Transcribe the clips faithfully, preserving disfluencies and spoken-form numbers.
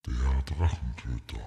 Der Drachentöter.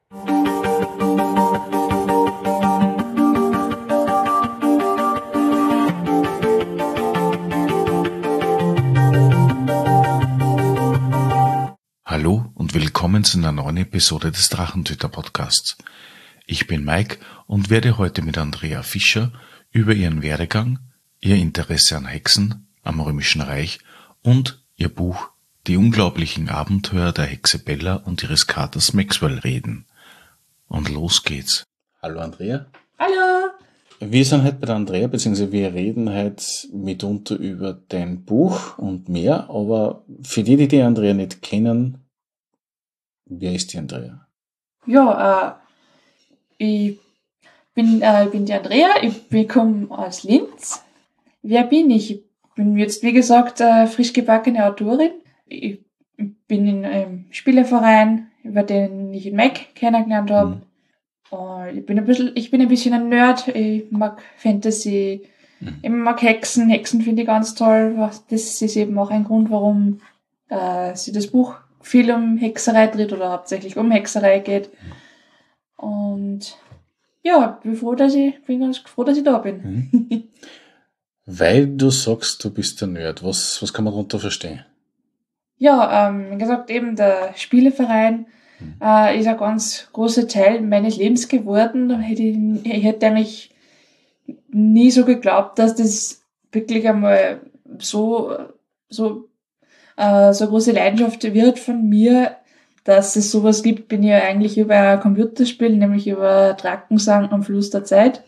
Hallo und willkommen zu einer neuen Episode des Drachentöter Podcasts. Ich bin Mike und werde heute mit Andrea Fischer über ihren Werdegang, ihr Interesse an Hexen, am Römischen Reich und ihr Buch Die unglaublichen Abenteuer der Hexe Bella und ihres Katers Maxwell reden. Und los geht's. Hallo Andrea. Hallo. Wir sind heute bei der Andrea, beziehungsweise wir reden heute mitunter über dein Buch und mehr, aber für die, die die Andrea nicht kennen, wer ist die Andrea? Ja, äh, ich bin, äh, ich bin die Andrea, ich komme aus Linz. Wer bin ich? Ich bin jetzt, wie gesagt, äh, frisch gebackene Autorin. Ich bin in einem Spieleverein, über den ich in Mike kennengelernt habe. Mhm. Und ich bin ein bisschen, ich bin ein bisschen ein Nerd. Ich mag Fantasy, mhm. ich mag Hexen. Hexen finde ich ganz toll. Das ist eben auch ein Grund, warum äh, sie das Buch viel um Hexerei dreht oder hauptsächlich um Hexerei geht. Und ja, bin froh, dass ich, bin ganz froh, dass ich da bin. Mhm. Weil du sagst, du bist der Nerd. Was, was kann man darunter verstehen? Ja, ähm, wie gesagt, eben der Spieleverein mhm. äh, ist ein ganz großer Teil meines Lebens geworden. Hätte ich, ich hätte eigentlich nie so geglaubt, dass das wirklich einmal so, so, äh, so eine große Leidenschaft wird von mir, dass es sowas gibt, bin ich ja eigentlich über ein Computerspiel, nämlich über Drakensang am Fluss der Zeit.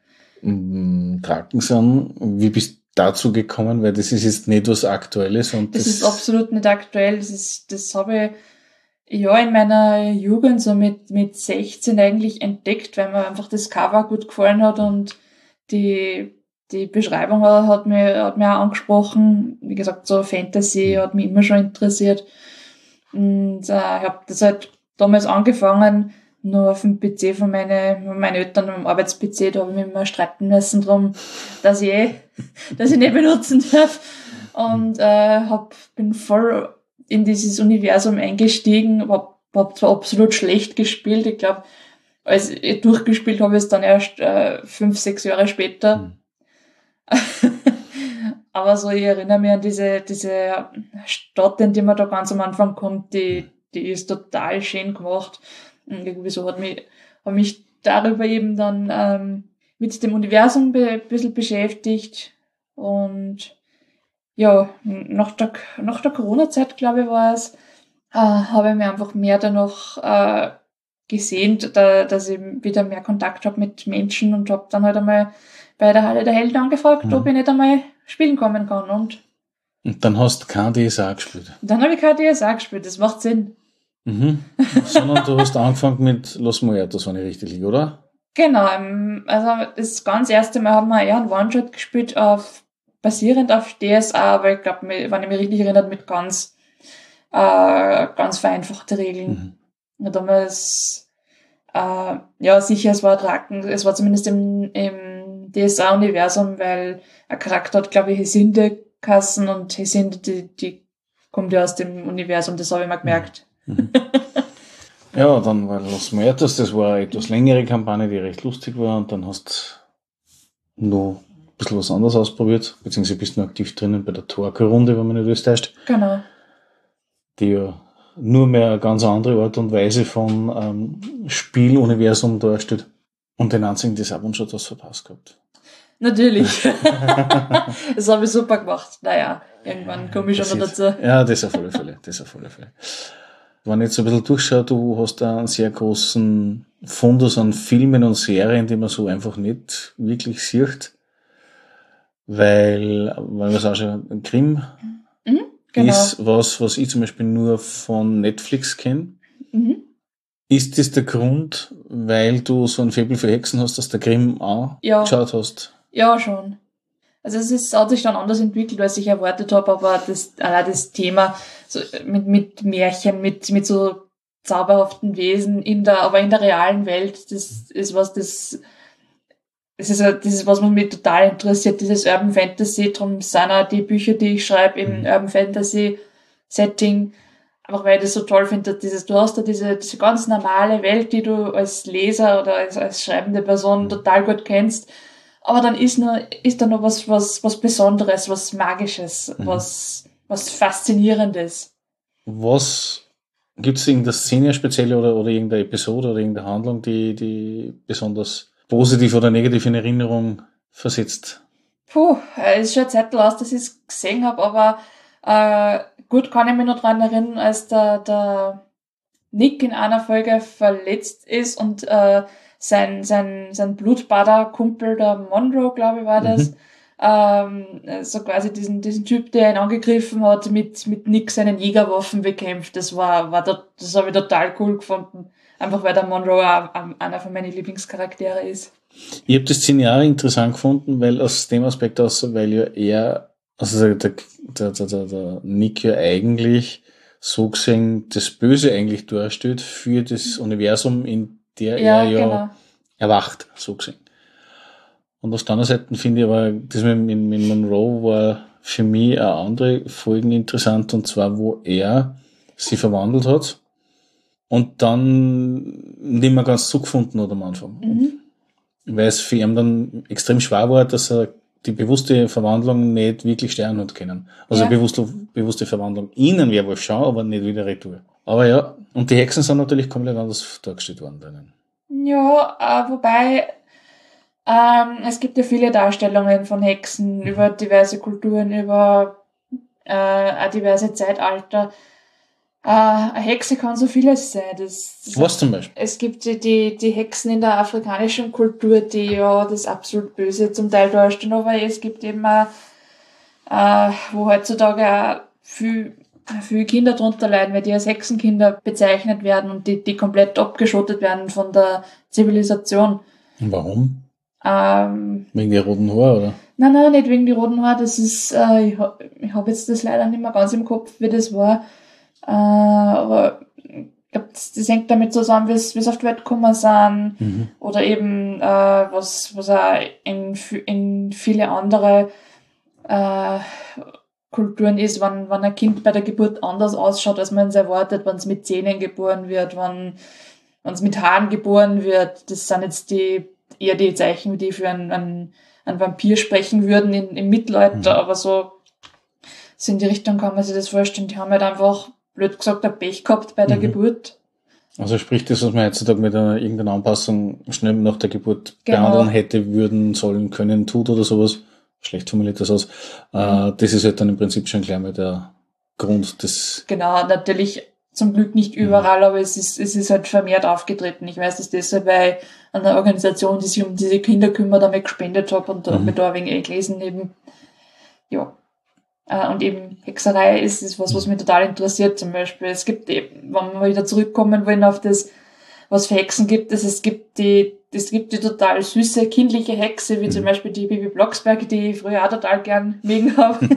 Drakensang, wie bist du dazu gekommen? Weil das ist jetzt nicht was Aktuelles. Und das, das ist absolut nicht aktuell. Das ist, das habe ich ja in meiner Jugend so mit, mit sechzehn eigentlich entdeckt, weil mir einfach das Cover gut gefallen hat und die, die Beschreibung hat mir, hat mir auch angesprochen. Wie gesagt, so Fantasy hat mich immer schon interessiert. Und äh, ich habe das halt damals angefangen, nur auf dem P C von meinen, von meinen Eltern, am Arbeits-P C, da habe ich mich immer streiten müssen drum, dass ich eh, dass ich nicht benutzen darf. Und äh, hab, bin voll in dieses Universum eingestiegen, hab, hab zwar absolut schlecht gespielt, ich glaube, als ich durchgespielt habe ich es dann erst äh, fünf, sechs Jahre später. Mhm. Aber so, ich erinnere mich an diese, diese Stadt, in die man da ganz am Anfang kommt, die, die ist total schön gemacht. Und irgendwie so hat mich, hat mich darüber eben dann ähm, mit dem Universum be- ein bisschen beschäftigt. Und ja, nach der, nach der Corona-Zeit, glaube ich, war es, äh, habe ich mir einfach mehr danach äh, gesehen, da, dass ich wieder mehr Kontakt habe mit Menschen und habe dann halt einmal bei der Halle der Helden angefragt, mhm. ob ich nicht einmal spielen kommen kann. Und, und dann hast du kein D S A gespielt? Dann habe ich kein D S A gespielt, das macht Sinn. Mhm. Sondern du hast angefangen mit Los Muertos, wenn ich richtig liege, oder? Genau, also das ganz erste Mal haben wir eher einen One-Shot gespielt, auf, basierend auf D S A, aber ich glaube, wenn ich mich richtig erinnert, mit ganz, äh, ganz vereinfachten Regeln. Mhm. Und damals, äh, ja sicher, es war Draken, es war zumindest im, im D S A-Universum, weil ein Charakter hat, glaube ich, Hesinde Kassen und Hesinde, die, die kommt ja aus dem Universum, das habe ich mir gemerkt. Mhm. Ja, dann war Los Muertos, das war eine etwas längere Kampagne, die recht lustig war, und dann hast du noch ein bisschen was anderes ausprobiert, beziehungsweise bist du noch aktiv drinnen bei der Torque-Runde, wenn man nicht alles täuscht. Genau. Die ja nur mehr eine ganz andere Art und Weise von ähm, Spieluniversum darstellt. Und den einzigen, das auch schon was verpasst gehabt. Natürlich. Das habe ich super gemacht. Naja, irgendwann komme ich schon noch dazu. Ja, das auf alle Fälle, das auf alle Fälle. Wenn ich jetzt so ein bisschen durchschaue, du hast da einen sehr großen Fundus an Filmen und Serien, die man so einfach nicht wirklich sieht. Weil, weil man es auch schon, Grimm mhm, genau. ist was, was ich zum Beispiel nur von Netflix kenne. Mhm. Ist das der Grund, weil du so ein Faible für Hexen hast, dass der Grimm auch ja. geschaut hast? Ja, schon. Also es ist, hat sich dann anders entwickelt, als ich erwartet habe, aber das, äh, das Thema so mit, mit Märchen, mit, mit so zauberhaften Wesen in der, aber in der realen Welt, das ist was, das, das ist, das ist was, was mich total interessiert, dieses Urban Fantasy, drum sind auch die Bücher, die ich schreibe, im mhm. Urban Fantasy Setting, einfach weil ich das so toll finde, dass dieses, du hast da diese, diese ganz normale Welt, die du als Leser oder als, als schreibende Person total gut kennst. Aber dann ist nur, ist da noch was, was, was Besonderes, was Magisches, mhm. was, was Faszinierendes. Was, gibt's irgendeine Szene speziell oder, oder irgendeine Episode oder irgendeine Handlung, die, die besonders positiv oder negativ in Erinnerung versetzt? Puh, es ist schon eine Zeit aus, dass ich es gesehen habe, aber, äh, gut kann ich mich noch dran erinnern, als der, der Nick in einer Folge verletzt ist und, äh, sein, sein, sein Blutbader-Kumpel, der Monroe, glaube ich, war das, mhm. ähm, so quasi diesen, diesen Typ, der ihn angegriffen hat, mit, mit Nick seinen Jägerwaffen bekämpft. Das war, war, das, das habe ich total cool gefunden. Einfach weil der Monroe auch einer von meinen Lieblingscharaktere ist. Ich habe das zehn Jahre interessant gefunden, weil aus dem Aspekt aus, weil ja er, also der, der, der, der, der Nick ja eigentlich so gesehen das Böse eigentlich darstellt für das Universum, in der ja, er ja genau. erwacht, so gesehen. Und auf der anderen Seite finde ich aber, das mit, mit, mit Monroe war für mich eine andere Folgen interessant, und zwar, wo er sich verwandelt hat und dann nicht mehr ganz zugefunden hat am Anfang. Mhm. Weil es für ihn dann extrem schwer war, dass er die bewusste Verwandlung nicht wirklich steuern hat können. Also ja. bewusste, bewusste Verwandlung innen wäre wohl schon, aber nicht wieder retour. Aber ja, und die Hexen sind natürlich komplett anders dargestellt worden drinnen. Ja, äh, wobei ähm, es gibt ja viele Darstellungen von Hexen mhm. über diverse Kulturen, über äh, diverse Zeitalter. Äh, eine Hexe kann so vieles sein. Das, das Was zum Beispiel? Es gibt die, die, die Hexen in der afrikanischen Kultur, die ja das absolut Böse zum Teil darstellen, aber es gibt eben auch, äh, wo heutzutage auch viel, viele Kinder drunter leiden, weil die als Hexenkinder bezeichnet werden und die, die komplett abgeschottet werden von der Zivilisation. Und warum? Ähm, wegen der roten Haare, oder? Nein, nein, nicht wegen der roten Haare. Das ist, äh, ich habe ich hab jetzt das leider nicht mehr ganz im Kopf, wie das war. Äh, aber ich glaube, das, das hängt damit zusammen, wie es auf die Welt gekommen sind. Mhm. Oder eben, äh, was, was auch in, in viele andere äh, Kulturen ist, wenn, wenn ein Kind bei der Geburt anders ausschaut, als man es erwartet, wenn es mit Zähnen geboren wird, wenn wenn es mit Haaren geboren wird. Das sind jetzt die eher die Zeichen, die für einen, einen, einen Vampir sprechen würden in, im Mittelalter, mhm. aber so, so in die Richtung kann man sich das vorstellen. Die haben halt einfach, blöd gesagt, ein Pech gehabt bei der mhm. Geburt. Also sprich das, was man heutzutage mit einer irgendeiner Anpassung schnell nach der Geburt genau. behandeln hätte, würden, sollen, können, tut oder sowas. Schlecht formuliert das aus. Mhm. Äh, das ist halt dann im Prinzip schon gleich mal der Grund des... Genau, natürlich zum Glück nicht überall, mhm. aber es ist, es ist halt vermehrt aufgetreten. Ich weiß das deshalb, weil eine Organisation, die sich um diese Kinder kümmert, damit gespendet habe und mhm. mit da ein wenig eh gelesen eben. Ja. Und eben Hexerei ist, ist was, was mich total interessiert zum Beispiel. Es gibt eben, wenn wir wieder zurückkommen wollen auf das, was für Hexen gibt es, es gibt die, es gibt die total süße, kindliche Hexe, wie mhm. zum Beispiel die Bibi Blocksberg, die ich früher auch total gern mögen habe.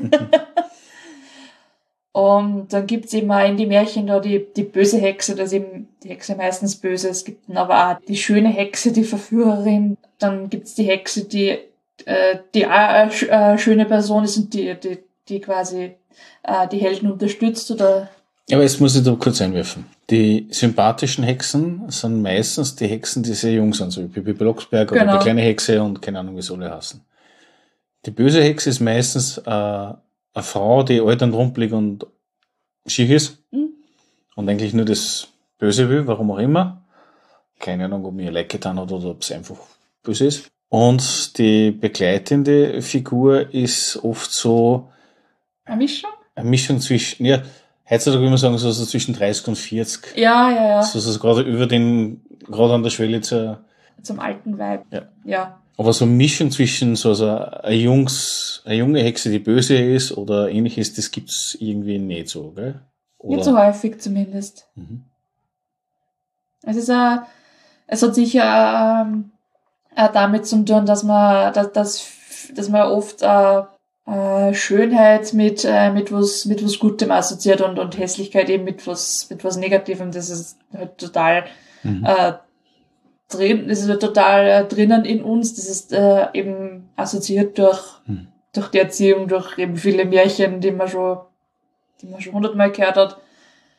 Und dann gibt's eben auch in die Märchen da die, die böse Hexe, da ist eben die Hexe meistens böse. Es gibt dann aber auch die schöne Hexe, die Verführerin. Dann gibt's die Hexe, die, äh, die auch eine äh, schöne Person ist und die, die, die quasi äh, die Helden unterstützt, oder? Aber jetzt muss ich da kurz einwerfen. Die sympathischen Hexen sind meistens die Hexen, die sehr jung sind, so wie Bibi Blocksberg oder genau. die kleine Hexe und keine Ahnung, wie sie alle heißen. Die böse Hexe ist meistens äh, eine Frau, die alt und rumpelig und schick ist mhm. und eigentlich nur das Böse will, warum auch immer. Keine Ahnung, ob mir ihr leid getan hat oder ob es einfach böse ist. Und die begleitende Figur ist oft so eine Mischung? Eine Mischung zwischen, ja, heutzutage würde man sagen, so, so zwischen dreißig und vierzig. Ja, ja, ja. So, so gerade über den, gerade an der Schwelle zur, zum alten Vibe. Ja. Ja. Aber so eine Mischung zwischen so, so eine, Jungs, eine junge Hexe, die böse ist oder ähnliches, das gibt's irgendwie nicht so, gell? Oder? Nicht so häufig zumindest. Mhm. Es ist auch, es hat sicher ähm, auch damit zu tun, dass man, dass, dass, dass man oft äh, äh, Schönheit mit äh, mit was mit was Gutem assoziiert und und Hässlichkeit eben mit was mit was Negativem. Das ist halt total mhm. äh, drin, das ist halt total äh, drinnen in uns. Das ist äh, eben assoziiert durch mhm. durch die Erziehung, durch eben viele Märchen, die man schon die man schon hundertmal gehört hat.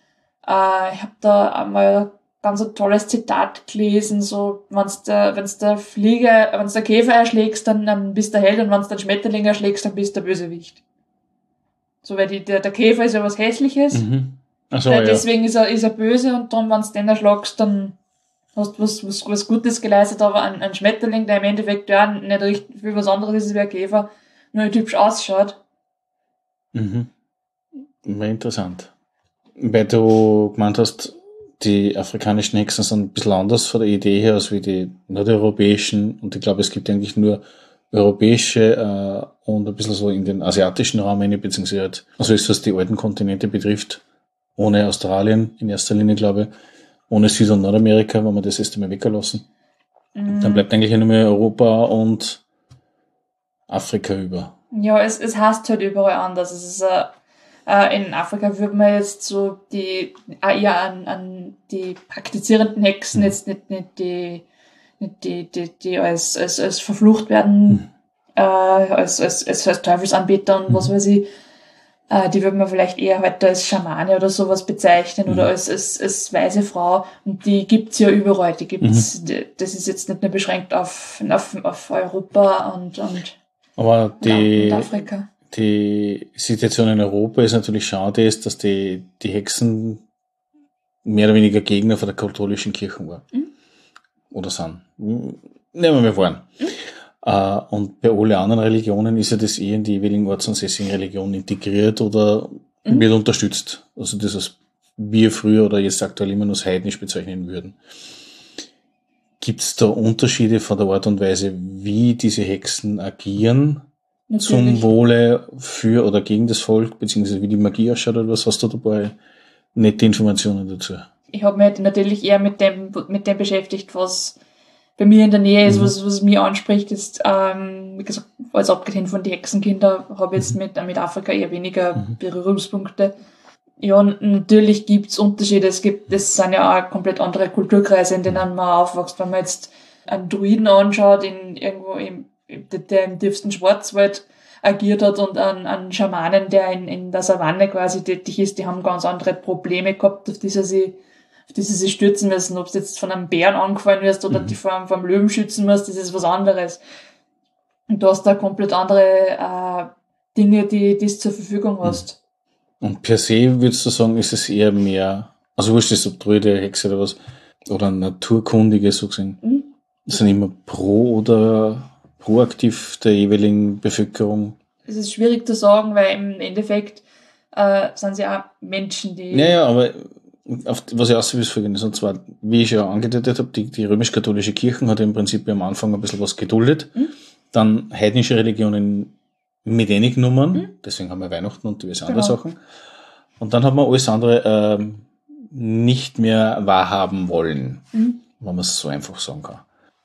Äh, ich habe da einmal ganz ein tolles Zitat gelesen, so, wenn's der, wenn's der Flieger, wenn's der Käfer erschlägst, dann, dann bist du der Held, und wenn's den Schmetterling erschlägst, dann bist du der Bösewicht. So, weil die, der, der Käfer ist ja was Hässliches. Mhm. Ach so, Äh, ja. deswegen ist er, ist er böse, und dann, wenn's den erschlagst, dann hast du was, was, was Gutes geleistet, aber ein, ein Schmetterling, der im Endeffekt ja nicht richtig viel was anderes ist wie ein Käfer, nur nicht hübsch ausschaut. Mhm. Wäre interessant. Weil du gemeint hast, die afrikanischen Hexen sind ein bisschen anders von der Idee her als wie die nordeuropäischen, und ich glaube, es gibt eigentlich nur europäische äh, und ein bisschen so in den asiatischen Raum rein, beziehungsweise halt, also ist was die alten Kontinente betrifft, ohne Australien in erster Linie, glaube ich, ohne Süd- und Nordamerika, wenn wir das erst einmal weggelassen. Mhm. Dann bleibt eigentlich nur mehr Europa und Afrika über. Ja, es, es heißt halt überall anders. Es ist, äh, äh, in Afrika würde man jetzt so die, äh, eher an, an die praktizierenden Hexen, Mhm. jetzt nicht, nicht die, nicht die, die, die als, als, als verflucht werden, Mhm. äh, als, als, als, als Teufelsanbeter und was Mhm. weiß ich. Äh, die würde man vielleicht eher heute als Schamane oder sowas bezeichnen, Mhm. oder als, als, als weise Frau. Und die gibt's ja überall. Die gibt's, die, das ist jetzt nicht nur beschränkt auf, auf, auf Europa und, und, Aber die, und Afrika. die Situation in Europa ist natürlich schade, ist, dass die, die Hexen mehr oder weniger Gegner von der katholischen Kirche waren. Mhm. Oder sind. Nehmen wir mal waren. Mhm. Äh, und bei allen anderen Religionen ist ja das eh in die jeweiligen ortsansässigen Religionen integriert oder Mhm. wird unterstützt. Also das, was wir früher oder jetzt aktuell immer nur als heidnisch bezeichnen würden. Gibt es da Unterschiede von der Art und Weise, wie diese Hexen agieren? Zum Natürlich. Wohle für oder gegen das Volk, beziehungsweise wie die Magie ausschaut, oder was hast du dabei? Nette Informationen dazu. Ich habe mich halt natürlich eher mit dem, mit dem beschäftigt, was bei mir in der Nähe ist, Mhm. was, was mich anspricht, ist, ähm, wie gesagt, als abgesehen von die Hexenkinder, habe ich jetzt Mhm. mit, mit Afrika eher weniger Mhm. Berührungspunkte. Ja, n- natürlich gibt's Unterschiede. Es gibt, das sind ja auch komplett andere Kulturkreise, in denen man aufwächst. Wenn man jetzt einen Druiden anschaut, in irgendwo im, der im tiefsten Schwarzwald agiert hat, und einen, einen Schamanen, der in, in der Savanne quasi tätig ist, die haben ganz andere Probleme gehabt, auf die sie sich, auf die sie sich stürzen müssen. Ob du jetzt von einem Bären angefallen wirst oder Mhm. die vor einem, vor einem Löwen schützen musst, das ist was anderes. Und du hast da komplett andere äh, Dinge, die die du zur Verfügung hast. Und per se würdest du sagen, ist es eher mehr, also wurscht ist, ob Druide, Hexe oder was, oder Naturkundige so gesehen, Mhm. sind immer pro oder proaktiv der jeweiligen Bevölkerung. Es ist schwierig zu sagen, weil im Endeffekt äh, sind sie auch Menschen, die... Ja, ja, aber auf, was ich aussehe, ist folgendes, und zwar, wie ich ja angedeutet habe, die, die römisch-katholische Kirche hat im Prinzip am Anfang ein bisschen was geduldet, Mhm. dann heidnische Religionen mit wenig Nummern, Mhm. deswegen haben wir Weihnachten und diverse andere Genau. Sachen, und dann hat man alles andere ähm, nicht mehr wahrhaben wollen, Mhm. wenn man es so einfach sagen kann.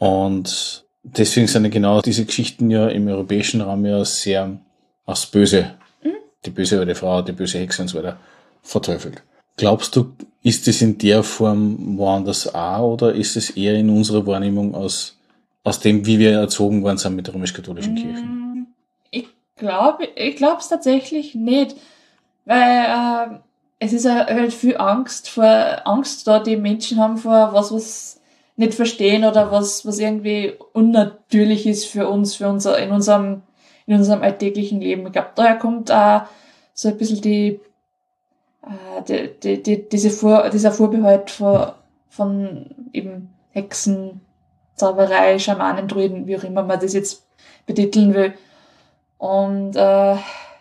Und deswegen sind ja genau diese Geschichten ja im europäischen Raum ja sehr als böse, Mhm. die böse alte Frau, die böse Hexe und so weiter, verteufelt. Glaubst du, ist es in der Form woanders auch, oder ist es eher in unserer Wahrnehmung aus, aus dem, wie wir erzogen worden sind mit der römisch-katholischen Kirche? Mm, Ich glaube, ich glaube es tatsächlich nicht, weil äh, es ist ja halt viel Angst vor Angst da, die Menschen haben vor was, was nicht verstehen oder was, was irgendwie unnatürlich ist für uns, für unser in unserem in unserem alltäglichen Leben. Ich glaube, daher kommt auch so ein bisschen die, äh, die, die, die diese Vor, dieser Vorbehalt von, von eben Hexen, Zauberei, Schamanen, Druiden, wie auch immer man das jetzt betiteln will. Und äh,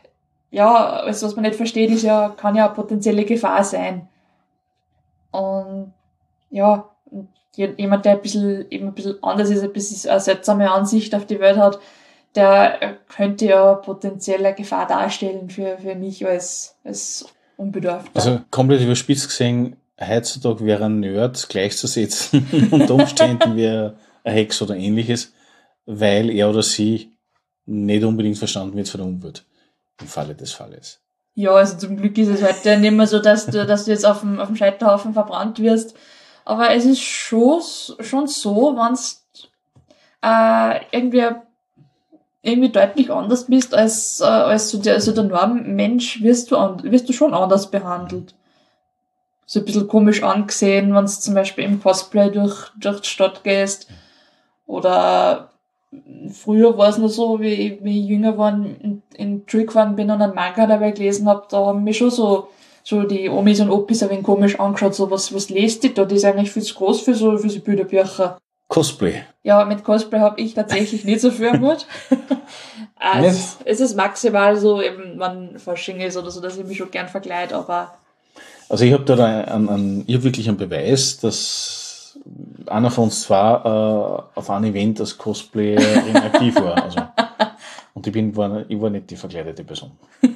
ja, alles, was man nicht versteht, ist ja, kann ja eine potenzielle Gefahr sein. Und ja, und je- jemand, der ein bisschen, eben ein bisschen anders ist, ein bisschen eine seltsame Ansicht auf die Welt hat, der äh, könnte ja potenziell eine Gefahr darstellen für, für mich als, als Unbedarfter. Also komplett überspitzt gesehen, heutzutage wäre ein Nerd gleichzusetzen unter Umständen wie ein Hex oder ähnliches, weil er oder sie nicht unbedingt verstanden wird von der Umwelt. Im Falle des Falles. Ja, also zum Glück ist es heute nicht mehr so, dass du, dass du jetzt auf dem, auf dem Scheiterhaufen verbrannt wirst. Aber es ist schon, schon so, wenn's äh, irgendwie, irgendwie deutlich anders bist als, äh, als so der, also der Normmensch, wirst du, an, wirst du schon anders behandelt. so ein bisschen komisch angesehen, wenn du zum Beispiel im Cosplay durch, durch die Stadt gehst. Oder früher war es noch so, wie ich, wie ich jünger war, in, in Schule gefahren bin und einen Manga dabei gelesen habe, da haben mich schon so, so die Omis und Opis ein wenig komisch angeschaut, so was, was lest die da? Die ist eigentlich viel zu groß für so, für so Bilderbücher. Cosplay. Ja, mit Cosplay habe ich tatsächlich nicht so viel am Hut. es, es ist maximal so, eben, wenn Fasching ist oder so, dass ich mich schon gern verkleide, aber. Also ich habe da einen, einen, ich hab wirklich einen Beweis, dass einer von uns zwei äh, auf einem Event als Cosplayerin aktiv war. Also, und ich bin, war, ich war nicht die verkleidete Person.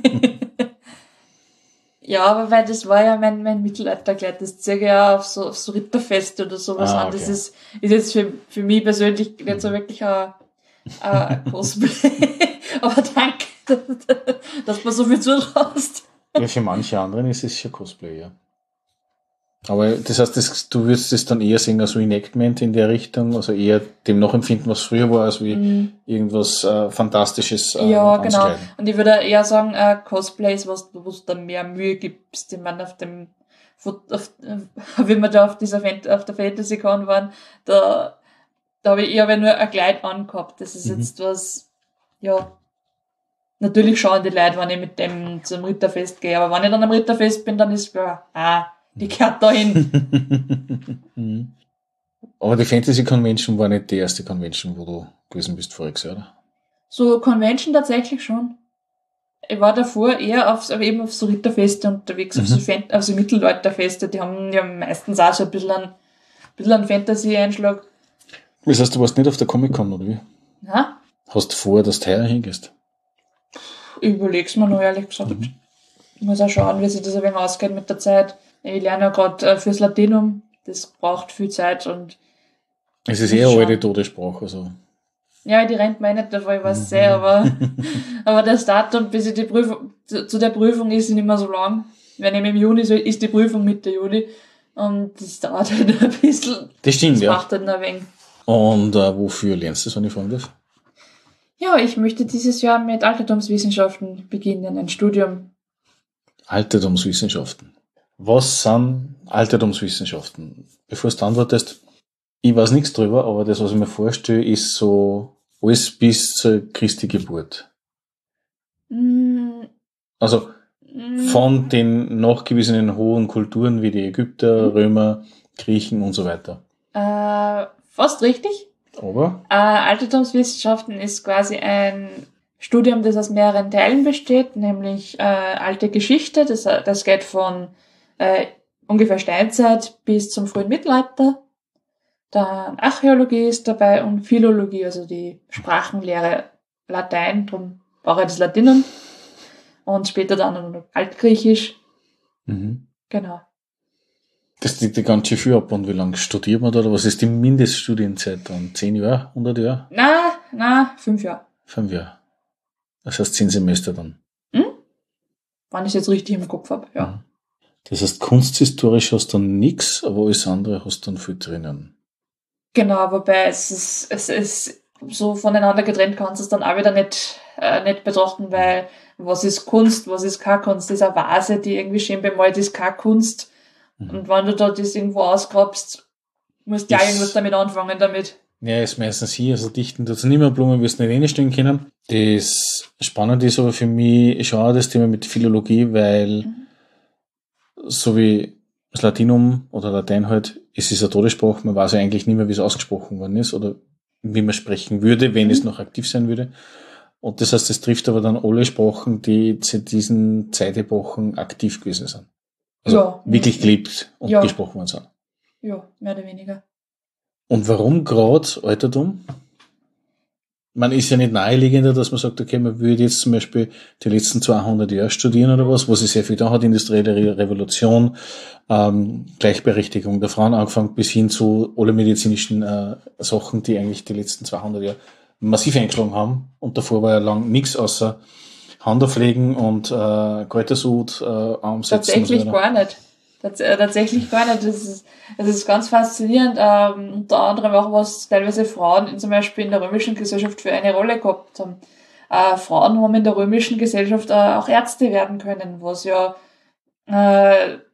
Ja, aber weil das war ja mein, mein Mittelalterkleid, das ziehe ich ja auf so, auf so Ritterfeste oder sowas Ah, an. okay. Das ist, ist jetzt für, für mich persönlich nicht so wirklich ein, ein Cosplay. Aber danke, dass du so viel zutraust. Ja, für manche anderen ist es schon Cosplay, ja. Aber das heißt, das, du würdest es dann eher sehen als Reenactment in der Richtung, also eher dem nachempfinden, was früher war, als wie Mm. irgendwas äh, Fantastisches äh, Ja, genau. anzukleiden. Und ich würde eher sagen, äh, Cosplay ist was, wo du da mehr Mühe gibst. Ich meine, auf dem, Foto- auf, äh, wie wir da auf dieser Fan- auf der Fantasy-Con waren, da, da habe ich eher nur ein Kleid angehabt. Das ist Mhm. jetzt was, ja, natürlich schauen die Leute, wenn ich mit dem zum Ritterfest gehe. Aber wenn ich dann am Ritterfest bin, dann ist klar, ah, die gehört da hin. Mhm. Aber die Fantasy Convention war nicht die erste Convention, wo du gewesen bist voriges Jahr, oder? So Convention tatsächlich schon. Ich war davor eher auf, aber eben auf so Ritterfeste unterwegs, auf so, Mhm. Fan- auf so Mittelalterfeste. Die haben ja meistens auch so ein bisschen einen, bisschen einen Fantasy-Einschlag. Das heißt, du warst nicht auf der Comic-Con, oder wie? Ja, Hast du vor, dass du heuer hingehst? ich überleg's mir noch, ehrlich gesagt. Mhm. Ich muss auch schauen, wie sich das ein wenig ausgeht mit der Zeit. Ich lerne ja gerade äh, fürs Latinum. Das braucht viel Zeit und Es ist Ich eher eine schau. alte Todessprache, also. ja, die rennt mir nicht davon, ich weiß sehr, aber, aber das Datum, bis ich die Prüfung, zu, zu der Prüfung ist, nicht mehr so lang. Wenn ich im Juni so, ist die Prüfung Mitte Juni. Und das dauert halt ein bisschen. Das stimmt, Das ja. macht halt noch ein wenig. Und äh, wofür lernst du das, wenn ich fragen darf? Ja, ich möchte dieses Jahr mit Altertumswissenschaften beginnen, ein Studium. Altertumswissenschaften. Was sind Altertumswissenschaften? Bevor du antwortest, ich weiß nichts drüber, aber das, was ich mir vorstelle, ist so alles bis zur Christi Geburt. Mm, Also mm, von den nachgewiesenen hohen Kulturen wie die Ägypter, Römer, Griechen und so weiter. äh, fast richtig. Aber Äh, Altertumswissenschaften ist quasi ein Studium, das aus mehreren Teilen besteht, nämlich äh, alte Geschichte, das, das geht von äh, ungefähr Steinzeit bis zum frühen Mittelalter. Dann Archäologie ist dabei und Philologie, also die Sprachenlehre Latein, darum brauche ich das Latinum. Und später dann noch Altgriechisch. mhm. Genau. das liegt ja ganz schön viel ab. Und wie lange studiert man da? Oder was ist die Mindeststudienzeit dann? Zehn Jahre? hundert Jahre? Na, na, fünf Jahre. Fünf Jahre. Das heißt zehn Semester dann. Hm? Wenn ich es jetzt richtig im Kopf habe, ja. Das heißt, kunsthistorisch hast du dann nichts, aber alles andere hast du dann viel drinnen. Genau, wobei es ist, es ist so voneinander getrennt, kannst du es dann auch wieder nicht, äh, nicht betrachten, weil was ist Kunst, was ist keine Kunst? Das ist eine Vase, die irgendwie schön bemalt ist, keine Kunst. Mhm. Und wenn du da das irgendwo ausgrabst, musst du ja Ist- irgendwas damit anfangen damit. Ja, ist meistens hier, also dichten tut's nicht mehr, Blumen wirst du nicht reinstellen können. Das Spannende ist aber für mich schon auch das Thema mit Philologie, weil so wie das Latinum oder Latein halt, es ist eine Todessprache, man weiß ja eigentlich nicht mehr, wie es ausgesprochen worden ist oder wie man sprechen würde, wenn es noch aktiv sein würde. Und das heißt, es trifft aber dann alle Sprachen, die zu diesen Zeitepochen aktiv gewesen sind. Also Ja. wirklich gelebt und Ja. gesprochen worden sind. Ja, mehr oder weniger. Und warum gerade Altertum? Man ist ja nicht naheliegender, dass man sagt, okay, man würde jetzt zum Beispiel die letzten zweihundert Jahre studieren oder was, wo sich sehr viel da hat, industrielle Re- Revolution, ähm, Gleichberechtigung der Frauen angefangen bis hin zu alle medizinischen äh, Sachen, die eigentlich die letzten zweihundert Jahre massiv eingeschlagen haben. Und davor war ja lang nichts außer Handauflegen und äh, Kräutersud, äh, Armsetzen. Tatsächlich und so weiter. gar nicht. Tats äh, tatsächlich gar nicht. Das ist, das ist ganz faszinierend. Ähm, unter anderem auch, was teilweise Frauen in, zum Beispiel in der römischen Gesellschaft für eine Rolle gehabt haben. Äh, Frauen haben in der römischen Gesellschaft äh, auch Ärzte werden können, was ja äh,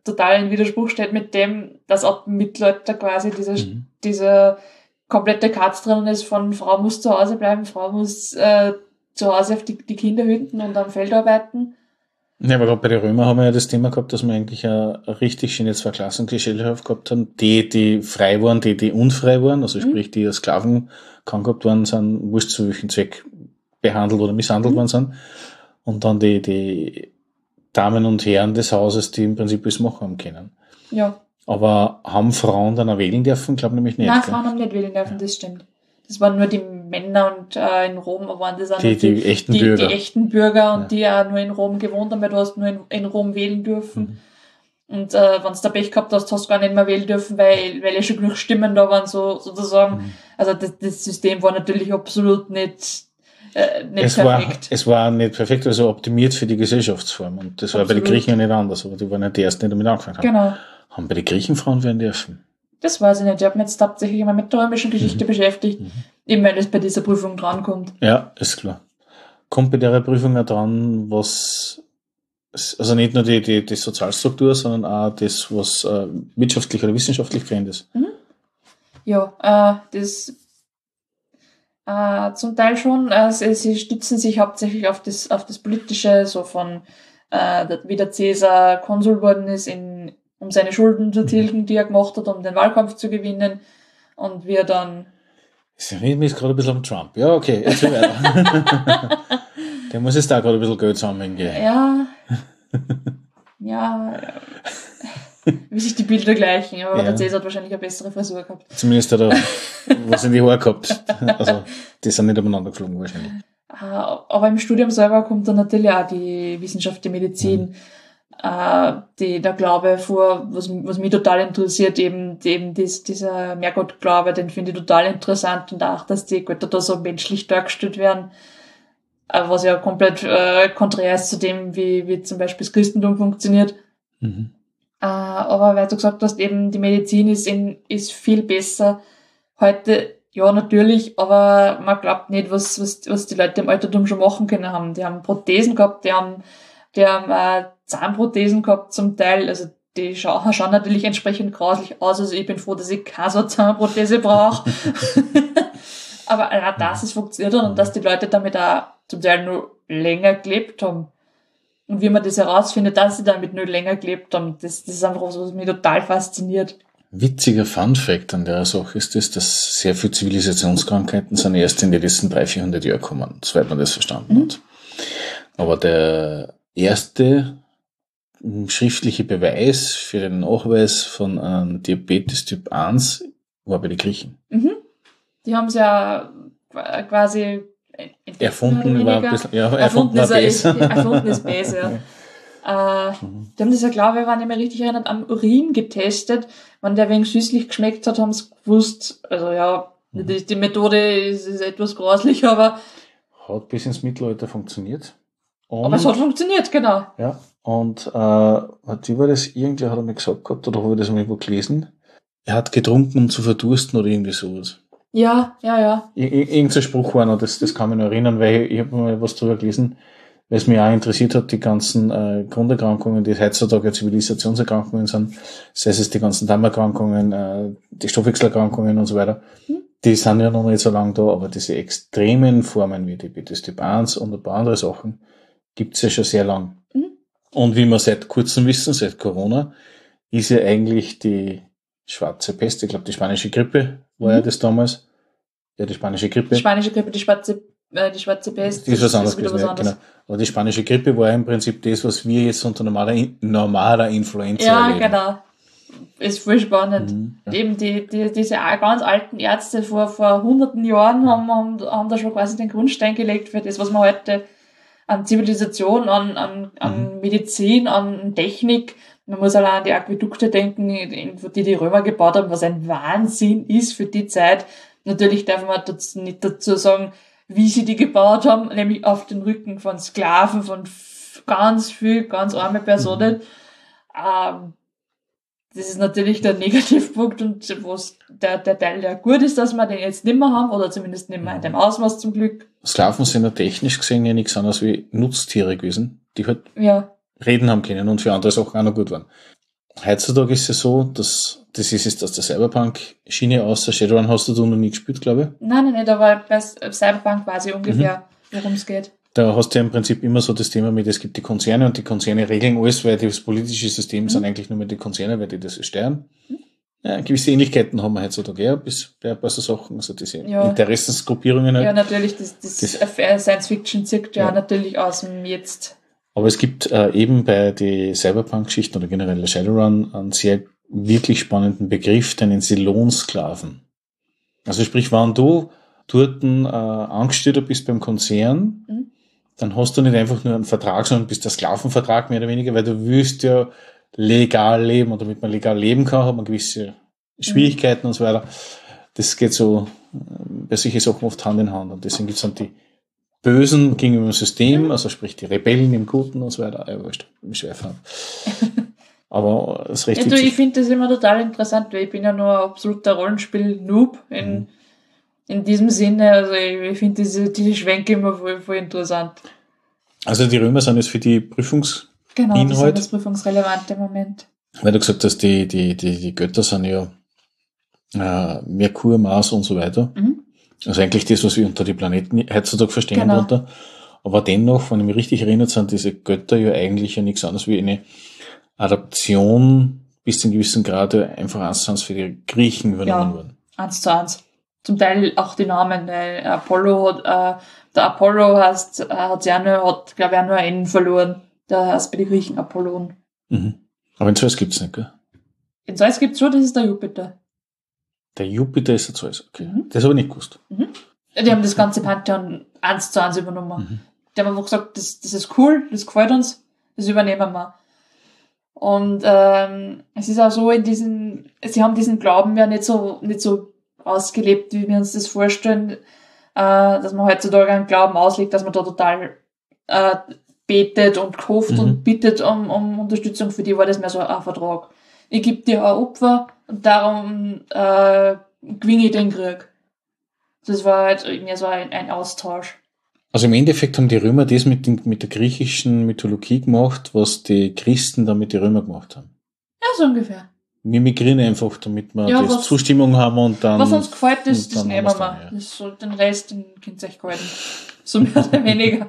total in Widerspruch steht mit dem, dass ab dem Mittelalter quasi dieser, Mhm. dieser komplette Cut drin ist von Frau muss zu Hause bleiben, Frau muss äh, zu Hause auf die, die Kinder hüten und am Feld arbeiten. Ja, aber gerade bei den Römern haben wir ja das Thema gehabt, dass wir eigentlich eine, eine richtig schöne Zweiklassengesellschaft gehabt haben. Die, die frei waren, die, die unfrei waren, also Mhm. sprich, die als Sklaven krank gehabt worden sind, wurscht zu welchem Zweck behandelt oder misshandelt Mhm. worden sind. Und dann die, die Damen und Herren des Hauses, die im Prinzip das machen haben können. Ja. Aber haben Frauen dann auch wählen dürfen? Glaube nämlich nicht. Nein, gell? Frauen haben nicht wählen dürfen, das stimmt. Das waren nur die Männer und äh, in Rom waren das auch Die, nur die echten die, Bürger. die echten Bürger und Ja. die auch nur in Rom gewohnt haben, weil du hast nur in, in Rom wählen dürfen. Mhm. Und äh, wenn du da Pech gehabt hast, hast du gar nicht mehr wählen dürfen, weil, weil ja schon genug Stimmen da waren, so sozusagen. Mhm. Also das, das System war natürlich absolut nicht, äh, nicht Es war, perfekt. es war nicht perfekt, also optimiert für die Gesellschaftsform. Und das war bei den Absolut. Griechen ja nicht anders, aber die waren ja die ersten, die damit angefangen haben. Genau. Haben bei den Griechen Frauen werden dürfen? Das weiß ich nicht. Ich habe mich jetzt hauptsächlich immer mit der römischen Geschichte Mhm. beschäftigt, Mhm. eben weil das bei dieser Prüfung drankommt. Ja, ist klar. Kommt bei der Prüfung auch dran, was, also nicht nur die, die, die Sozialstruktur, sondern auch das, was äh, wirtschaftlich oder wissenschaftlich gemeint ist. Ja, äh, das äh, zum Teil schon. Äh, sie, sie stützen sich hauptsächlich auf das, auf das Politische, so von äh, wie der Cäsar Konsul worden ist, in, um seine Schulden zu tilgen, die er gemacht hat, um den Wahlkampf zu gewinnen. Und wie er dann Das erinnert mich gerade ein bisschen an Trump. Ja, okay, jetzt weiter. Der muss jetzt da gerade ein bisschen Geld zusammengehen. ja, ja, wie sich die Bilder gleichen, aber Ja. der Cäsar hat wahrscheinlich eine bessere Frisur gehabt. Zumindest hat er was in die Haare gehabt. Also, die sind nicht umeinander geflogen wahrscheinlich. Äh, Aber im Studium selber kommt dann natürlich auch die Wissenschaft, die Medizin, äh, die, der Glaube vor, was, was mich total interessiert, eben, eben dies, dieser Mehrgottglaube, den finde ich total interessant und auch, dass die Götter da so menschlich dargestellt werden, äh, was ja komplett äh, konträr ist zu dem, wie, wie zum Beispiel das Christentum funktioniert. Mhm. Äh, aber weil du gesagt hast, eben die Medizin ist, in, ist viel besser heute, ja natürlich, aber man glaubt nicht, was, was, was die Leute im Altertum schon machen können haben. Die haben Prothesen gehabt, die haben, die haben äh, Zahnprothesen gehabt zum Teil, also die schauen, schauen natürlich entsprechend grauslich aus, also ich bin froh, dass ich keine so Zahnprothese brauche. Aber allein das ist funktioniert und dass die Leute damit auch zum Teil nur länger gelebt haben. Und wie man das herausfindet, dass sie damit nur länger gelebt haben, das, das ist einfach was, was mich total fasziniert. Witziger Fun-Fact an der Sache ist das, dass sehr viele Zivilisationskrankheiten sind erst in den letzten dreihundert, vierhundert Jahren gekommen, soweit man das verstanden Mhm. hat. Aber der erste m, schriftliche Beweis für den Nachweis von einem Diabetes Typ eins war bei den Griechen. Mhm. Die haben es ja quasi entdeckt, Erfunden mehr oder war ein weniger. bisschen, ja, Erfunden, erfunden war ist, ein- besser. erfunden ist besser. Ja. Äh, Mhm. die haben das ja, glaube ich, wenn ich mich richtig erinnert, am Urin getestet. Wenn der wegen süßlich geschmeckt hat, haben sie gewusst. Also ja, Mhm. die, die Methode ist, ist etwas grauslich, aber, Hat bis ins Mittelalter funktioniert. Und, aber es hat funktioniert, genau. ja, und äh, wie war das? Irgendwer hat er mir gesagt gehabt, oder habe ich das mal irgendwo gelesen? Er hat getrunken, um zu verdursten oder irgendwie sowas. Ja, ja, ja. Ir- ir- Irgend so ein Spruch war noch, das, das kann mich noch erinnern, weil ich, ich habe mal was drüber gelesen, weil es mich auch interessiert hat, die ganzen äh, Grunderkrankungen, die heutzutage Zivilisationserkrankungen sind, sei es die ganzen Darmerkrankungen, äh, die Stoffwechselerkrankungen und so weiter, Mhm. die sind ja noch nicht so lange da, aber diese extremen Formen wie Diabetes Typ eins und ein paar andere Sachen gibt's ja schon sehr lang. Mhm. Und wie wir seit kurzem wissen, seit Corona, ist ja eigentlich die schwarze Pest, ich glaube die spanische Grippe war Mhm. ja das damals, ja die spanische Grippe. Die spanische Grippe, die schwarze, äh, die schwarze Pest. Die ist was anderes wieder gewesen, ja, genau. Aber die spanische Grippe war im Prinzip das, was wir jetzt unter normaler, normaler Influenza Ja, erleben. genau. Ist voll spannend. Mhm. Ja. Eben die, die, diese ganz alten Ärzte vor, vor hunderten Jahren haben, haben, haben da schon quasi den Grundstein gelegt für das, was man heute an Zivilisation, an, an, an Medizin, an Technik, man muss allein an die Aquädukte denken, die die Römer gebaut haben, was ein Wahnsinn ist für die Zeit. Natürlich darf man dazu nicht dazu sagen, wie sie die gebaut haben, nämlich auf den Rücken von Sklaven, von f- ganz viel, ganz arme Personen. Ähm, das ist natürlich der Negativpunkt und was der, der Teil, der gut ist, dass wir den jetzt nicht mehr haben, oder zumindest nicht mehr in dem Ausmaß zum Glück. Sklaven sind ja technisch gesehen ja nichts anderes wie Nutztiere gewesen, die halt Ja, reden haben können und für andere Sachen auch noch gut waren. heutzutage ist es so, dass das ist jetzt aus der Cyberpunk-Schiene aus. Shadowrun hast du noch nie gespielt, glaube ich. Nein, nein, nicht, aber bei Cyberpunk weiß ich ungefähr, mhm. worum es geht. Da hast du ja im Prinzip immer so das Thema mit, es gibt die Konzerne und die Konzerne regeln alles, weil das politische System mhm. sind eigentlich nur mehr die Konzerne, weil die das steuern. Mhm. Ja, gewisse Ähnlichkeiten haben wir heutzutage ja, bis bei ein paar so Sachen, also diese ja. Interessensgruppierungen halt. Ja, natürlich, das, das, das Science-Fiction zirkt ja, ja natürlich aus dem Jetzt. Aber es gibt äh, eben bei den Cyberpunk-Geschichten oder generell Shadowrun einen sehr wirklich spannenden Begriff, den Silonsklaven. Also sprich, wenn du dort äh, angestellt bist beim Konzern, mhm. dann hast du nicht einfach nur einen Vertrag, sondern bist der Sklavenvertrag mehr oder weniger, weil du willst ja legal leben und damit man legal leben kann, hat man gewisse Schwierigkeiten mhm. und so weiter. Das geht so äh, bei solchen Sachen oft Hand in Hand und deswegen gibt es dann die Bösen gegenüber dem System, also sprich die Rebellen im Guten und so weiter. Ja, wurscht, mich schwer fahren. Aber es ist recht ja, du, ich finde das immer total interessant, weil ich bin ja nur ein absoluter Rollenspiel-Noob in, mhm. in diesem Sinne. Also ich, ich finde diese, diese Schwenke immer voll, voll interessant. Also die Römer sind jetzt für die Prüfungs Genau, Inhalt, das ist das prüfungsrelevante Moment. Weil du gesagt hast, die, die, die, die Götter sind ja äh, Merkur, Mars und so weiter. Mhm. Also eigentlich das, was wir unter die Planeten heutzutage verstehen genau. Unter. Aber dennoch, wenn ich mich richtig erinnert, sind diese Götter ja eigentlich ja nichts anderes wie eine Adaption bis zu einem gewissen Grad einfach eins zu eins für die Griechen übernommen ja, worden. eins zu eins. Zum Teil auch die Namen. Äh, Apollo hat, äh, der Apollo heißt, äh, hat ja nur, hat, glaube ich, auch nur ein N verloren. Der heißt bei den Griechen Apollon. Mhm. Aber in Zeus gibt's nicht, gell? In Zeus gibt's schon, das ist der Jupiter. Der Jupiter ist der Zeus, okay. Mhm. Das habe ich nicht gewusst. Mhm. Die haben das ganze Pantheon eins zu eins übernommen. Mhm. Die haben einfach gesagt, das, das ist cool, das gefällt uns, das übernehmen wir. Und ähm, es ist auch so, in diesen, sie haben diesen Glauben ja nicht so nicht so ausgelebt, wie wir uns das vorstellen, äh, dass man heutzutage einen Glauben auslegt, dass man da total äh, betet und hofft mhm. und bittet um, um Unterstützung. Für die war das mehr so ein Vertrag. Ich gebe dir ein Opfer und darum äh, gewinne ich den Krieg. Das war halt mehr so ein, ein Austausch. Also im Endeffekt haben die Römer das mit, den, mit der griechischen Mythologie gemacht, was die Christen dann mit den Römern gemacht haben. Ja, so ungefähr. Wir migrieren einfach, damit wir ja, das was, Zustimmung haben und dann... Was uns gefällt, das, das nehmen wir. Dann, ja. Das so, den Rest, den könnt ihr euch gehalten. So mehr oder weniger.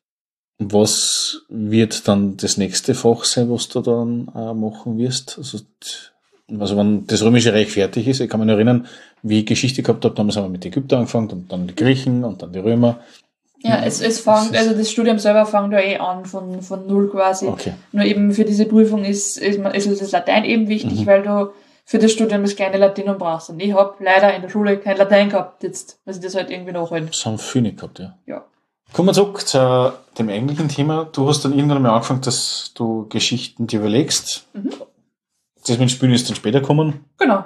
Was wird dann das nächste Fach sein, was du dann äh, machen wirst? Also, also wenn das Römische Reich fertig ist, ich kann mich noch erinnern, wie ich Geschichte gehabt habe, damals haben wir mit den Ägyptern angefangen und dann die Griechen und dann die Römer. Ja, es, es fängt, also das Studium selber fängt ja eh an von, von null quasi. Okay. Nur eben für diese Prüfung ist, ist, ist das Latein eben wichtig, mhm. weil du für das Studium das kleine Latinum brauchst. Und ich habe leider in der Schule kein Latein gehabt, jetzt, was ich das halt irgendwie nachholen. Das haben viele nicht gehabt, ja. Ja. Kommen wir zurück zu dem eigentlichen Thema. Du hast dann irgendwann mal angefangen, dass du Geschichten dir überlegst. Mhm. Das mit dem Spielen ist dann später gekommen. Genau.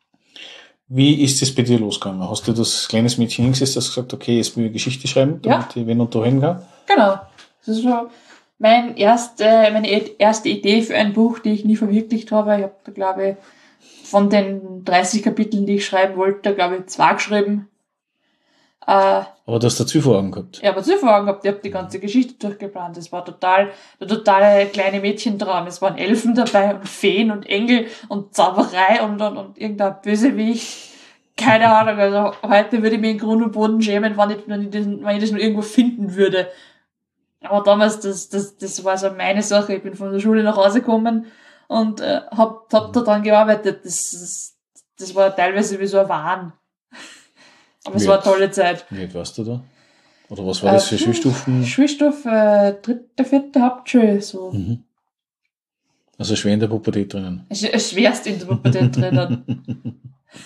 Wie ist das bei dir losgegangen? Hast du das kleines Mädchen hingesetzt, das gesagt, okay, jetzt will ich Geschichte schreiben, damit ja. ich wenn und dahin kann? Genau. Das ist schon mein erste, meine erste Idee für ein Buch, die ich nie verwirklicht habe. Ich habe da, glaube ich, von den dreißig Kapiteln, die ich schreiben wollte, glaube ich, zwei geschrieben. Äh, aber du hast dazu Vorhaben gehabt. Ja, aber dazu Vorhaben gehabt. Ich habe die ganze Geschichte durchgeplant. Das war total, der totale kleine Mädchentraum. Es waren Elfen dabei und Feen und Engel und Zauberei und, und, und irgendein Bösewicht. Keine Ahnung. Also heute würde ich mich in Grund und Boden schämen, wenn ich, wenn ich, das, wenn ich das nur irgendwo finden würde. Aber damals, das, das, das war so meine Sache. Ich bin von der Schule nach Hause gekommen und äh, hab, hab da dran gearbeitet. Das, das, das war teilweise wie so ein Wahn. Aber es war eine tolle Zeit. Wie alt warst du da? Oder was war das für äh, Schulstufen? Schulstufe, äh, dritte, vierte Hauptschule, so. Mhm. Also schwer in der Pubertät drinnen. Schwerst in der Pubertät drinnen.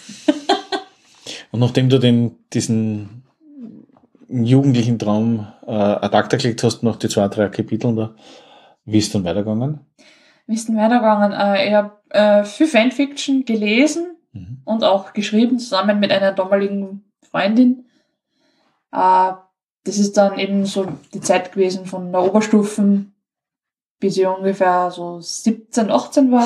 Und nachdem du den, diesen jugendlichen Traum äh, ad acta gelegt hast, noch die zwei, drei Kapitel da, wie ist dann weitergegangen? Wie ist dann weitergegangen? Äh, ich habe äh, viel Fanfiction gelesen mhm. und auch geschrieben, zusammen mit einer damaligen Freundin. Äh, das ist dann eben so die Zeit gewesen von der Oberstufen, bis ich ungefähr so siebzehn, achtzehn war.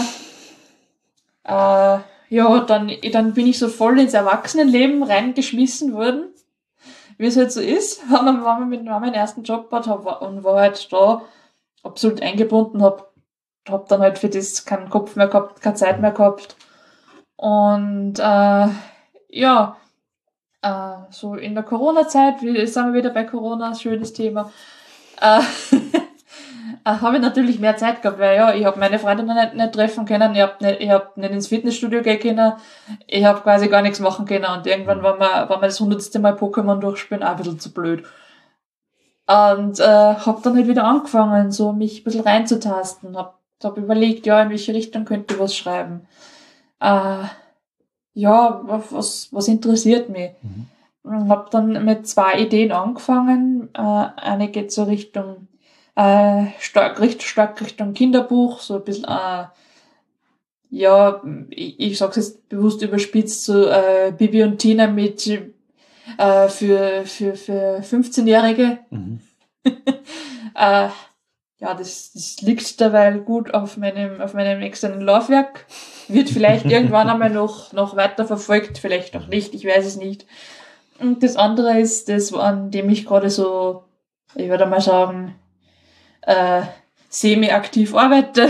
Äh, ja, dann, dann bin ich so voll ins Erwachsenenleben reingeschmissen worden, wie es halt so ist, wenn man, wenn man mit meinem ersten Job hat hab, und war halt da absolut eingebunden, habe hab dann halt für das keinen Kopf mehr gehabt, keine Zeit mehr gehabt. Und äh, ja, äh, so in der Corona-Zeit, wie sind wir wieder bei Corona, schönes Thema, äh, habe ich natürlich mehr Zeit gehabt, weil ja, ich habe meine Freunde nicht, nicht treffen können, ich habe nicht, ich hab nicht ins Fitnessstudio gehen können, ich habe quasi gar nichts machen können und irgendwann war mir, war mir das hundertste Mal Pokémon durchspielen auch ein bisschen zu blöd. Und äh, habe dann halt wieder angefangen, so mich ein bisschen reinzutasten, hab, hab überlegt, ja, in welche Richtung könnte ich was schreiben. Äh, ja, was, was interessiert mich? Mhm. Hab dann mit zwei Ideen angefangen, äh, eine geht so Richtung Äh, stark, richtig stark Richtung Kinderbuch, so ein bisschen, äh, ja, ich, ich sag's jetzt bewusst überspitzt, so äh, Bibi und Tina mit äh, für, für, für fünfzehnjährige. Mhm. äh, ja, das, das liegt derweil gut auf meinem, auf meinem externen Laufwerk. Wird vielleicht irgendwann einmal noch, noch weiter verfolgt, vielleicht auch nicht, ich weiß es nicht. Und das andere ist das, an dem ich gerade so, ich würde mal sagen, Äh, semi-aktiv arbeite.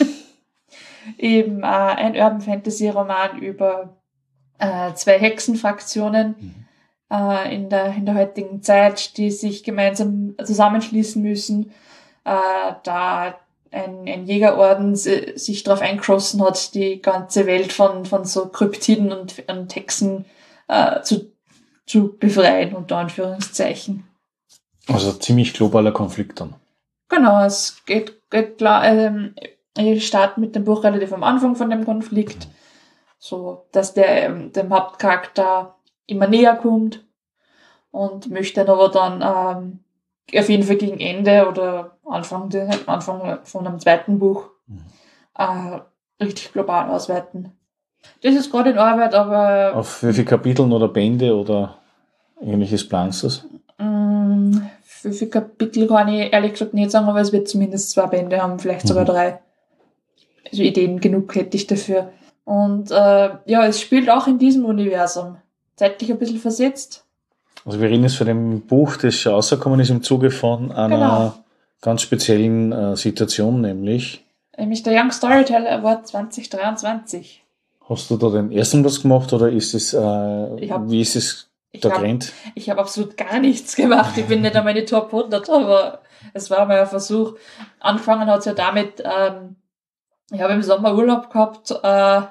Eben äh, ein Urban Fantasy Roman über äh, zwei Hexenfraktionen mhm. äh, in der in der heutigen Zeit, die sich gemeinsam zusammenschließen müssen, äh, da ein, ein Jägerorden äh, sich darauf eingeschossen hat, die ganze Welt von von so Kryptiden und, und Hexen äh, zu zu befreien, unter Anführungszeichen. Also ziemlich globaler Konflikt dann. Genau, es geht, geht klar, ähm, ich starte mit dem Buch relativ am Anfang von dem Konflikt, so, dass der ähm, dem Hauptcharakter immer näher kommt und möchte dann aber dann ähm, auf jeden Fall gegen Ende oder Anfang, de, Anfang von einem zweiten Buch äh, richtig global ausweiten. Das ist gerade in Arbeit, aber... Auf wie viele Kapiteln oder Bände oder ähnliches planst du das? Mm, Wie viele Kapitel kann ich ehrlich gesagt nicht sagen, aber es wird zumindest zwei Bände haben, vielleicht sogar mhm. drei. Also Ideen genug hätte ich dafür. Und äh, ja, es spielt auch in diesem Universum. Zeitlich ein bisschen versetzt. Also wir reden jetzt von dem Buch, das schon rausgekommen ist im Zuge von einer genau. ganz speziellen äh, Situation, nämlich... Nämlich der Young Storyteller Award zwanzig dreiundzwanzig. Hast du da den ersten was gemacht oder ist es, äh, ich hab, wie ist es... Ich habe hab absolut gar nichts gemacht. Ich bin nicht einmal in die Top hundert, aber es war mal ein Versuch. Angefangen hat es ja damit, ähm, ich habe im Sommer Urlaub gehabt äh,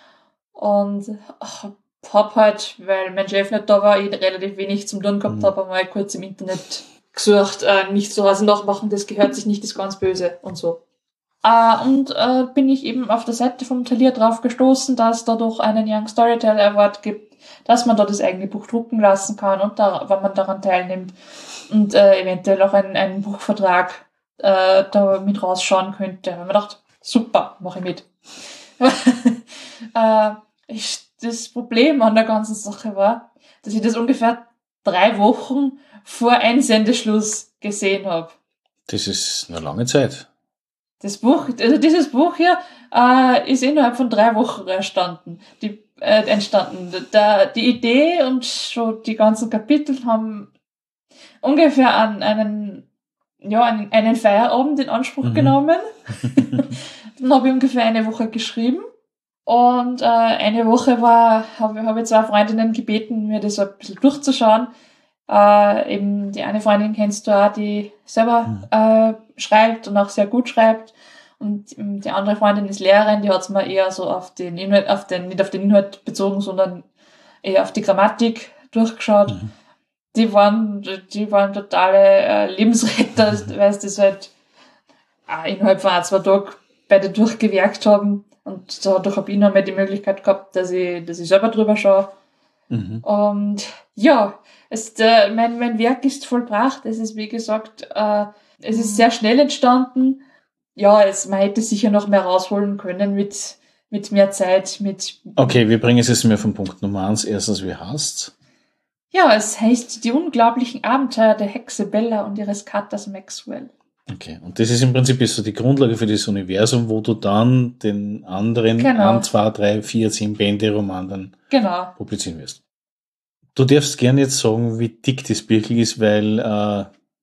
und habe halt, weil mein Chef nicht da war, ich relativ wenig zum tun gehabt mhm. habe, mal kurz im Internet gesucht, äh, nicht zu Hause nachmachen, das gehört sich nicht, das ist ganz böse und so. Uh, und uh, bin ich eben auf der Seite vom Thalia drauf gestoßen, dass es da doch einen Young Storyteller Award gibt, dass man da das eigene Buch drucken lassen kann und da, wenn man daran teilnimmt und äh, eventuell auch einen, einen Buchvertrag äh, da mit rausschauen könnte. Da habe ich mir gedacht, super, mache ich mit. uh, ich, das Problem an der ganzen Sache war, dass ich das ungefähr drei Wochen vor Einsendeschluss gesehen habe. Das ist eine lange Zeit. Das Buch, also dieses Buch hier äh, ist innerhalb von drei Wochen entstanden. Die, äh, entstanden. Da, die Idee und schon die ganzen Kapitel haben ungefähr an einen, ja, einen, einen Feierabend in Anspruch mhm. genommen. Dann habe ich ungefähr eine Woche geschrieben. Und äh, eine Woche war, habe hab ich zwei Freundinnen gebeten, mir das ein bisschen durchzuschauen. Äh, eben die eine Freundin kennst du auch, die selber äh, schreibt und auch sehr gut schreibt. Und die andere Freundin ist Lehrerin, die hat es mal eher so auf den Inhalt, auf den, nicht auf den Inhalt bezogen, sondern eher auf die Grammatik durchgeschaut. Mhm. Die waren, die waren totale äh, Lebensretter, mhm. weil sie das halt äh, innerhalb von ein, zwei Tagen beide durchgewerkt haben. Und dadurch habe ich noch mal die Möglichkeit gehabt, dass ich, dass ich selber drüber schaue. Mhm. Und ja, es, äh, mein, mein Werk ist vollbracht. Es ist, wie gesagt, äh, es ist sehr schnell entstanden. Ja, es, man hätte sicher noch mehr rausholen können mit, mit mehr Zeit, mit... Okay, wir bringen es jetzt mehr vom Punkt Nummer eins. Erstens, wie heißt's? Ja, es heißt Die unglaublichen Abenteuer der Hexe Bella und ihres Katers Maxwell. Okay, und das ist im Prinzip so die Grundlage für das Universum, wo du dann den anderen genau. ein, zwei, drei, vier, zehn Bände Roman dann genau. publizieren wirst. Du darfst gerne jetzt sagen, wie dick das Birkel ist, weil äh,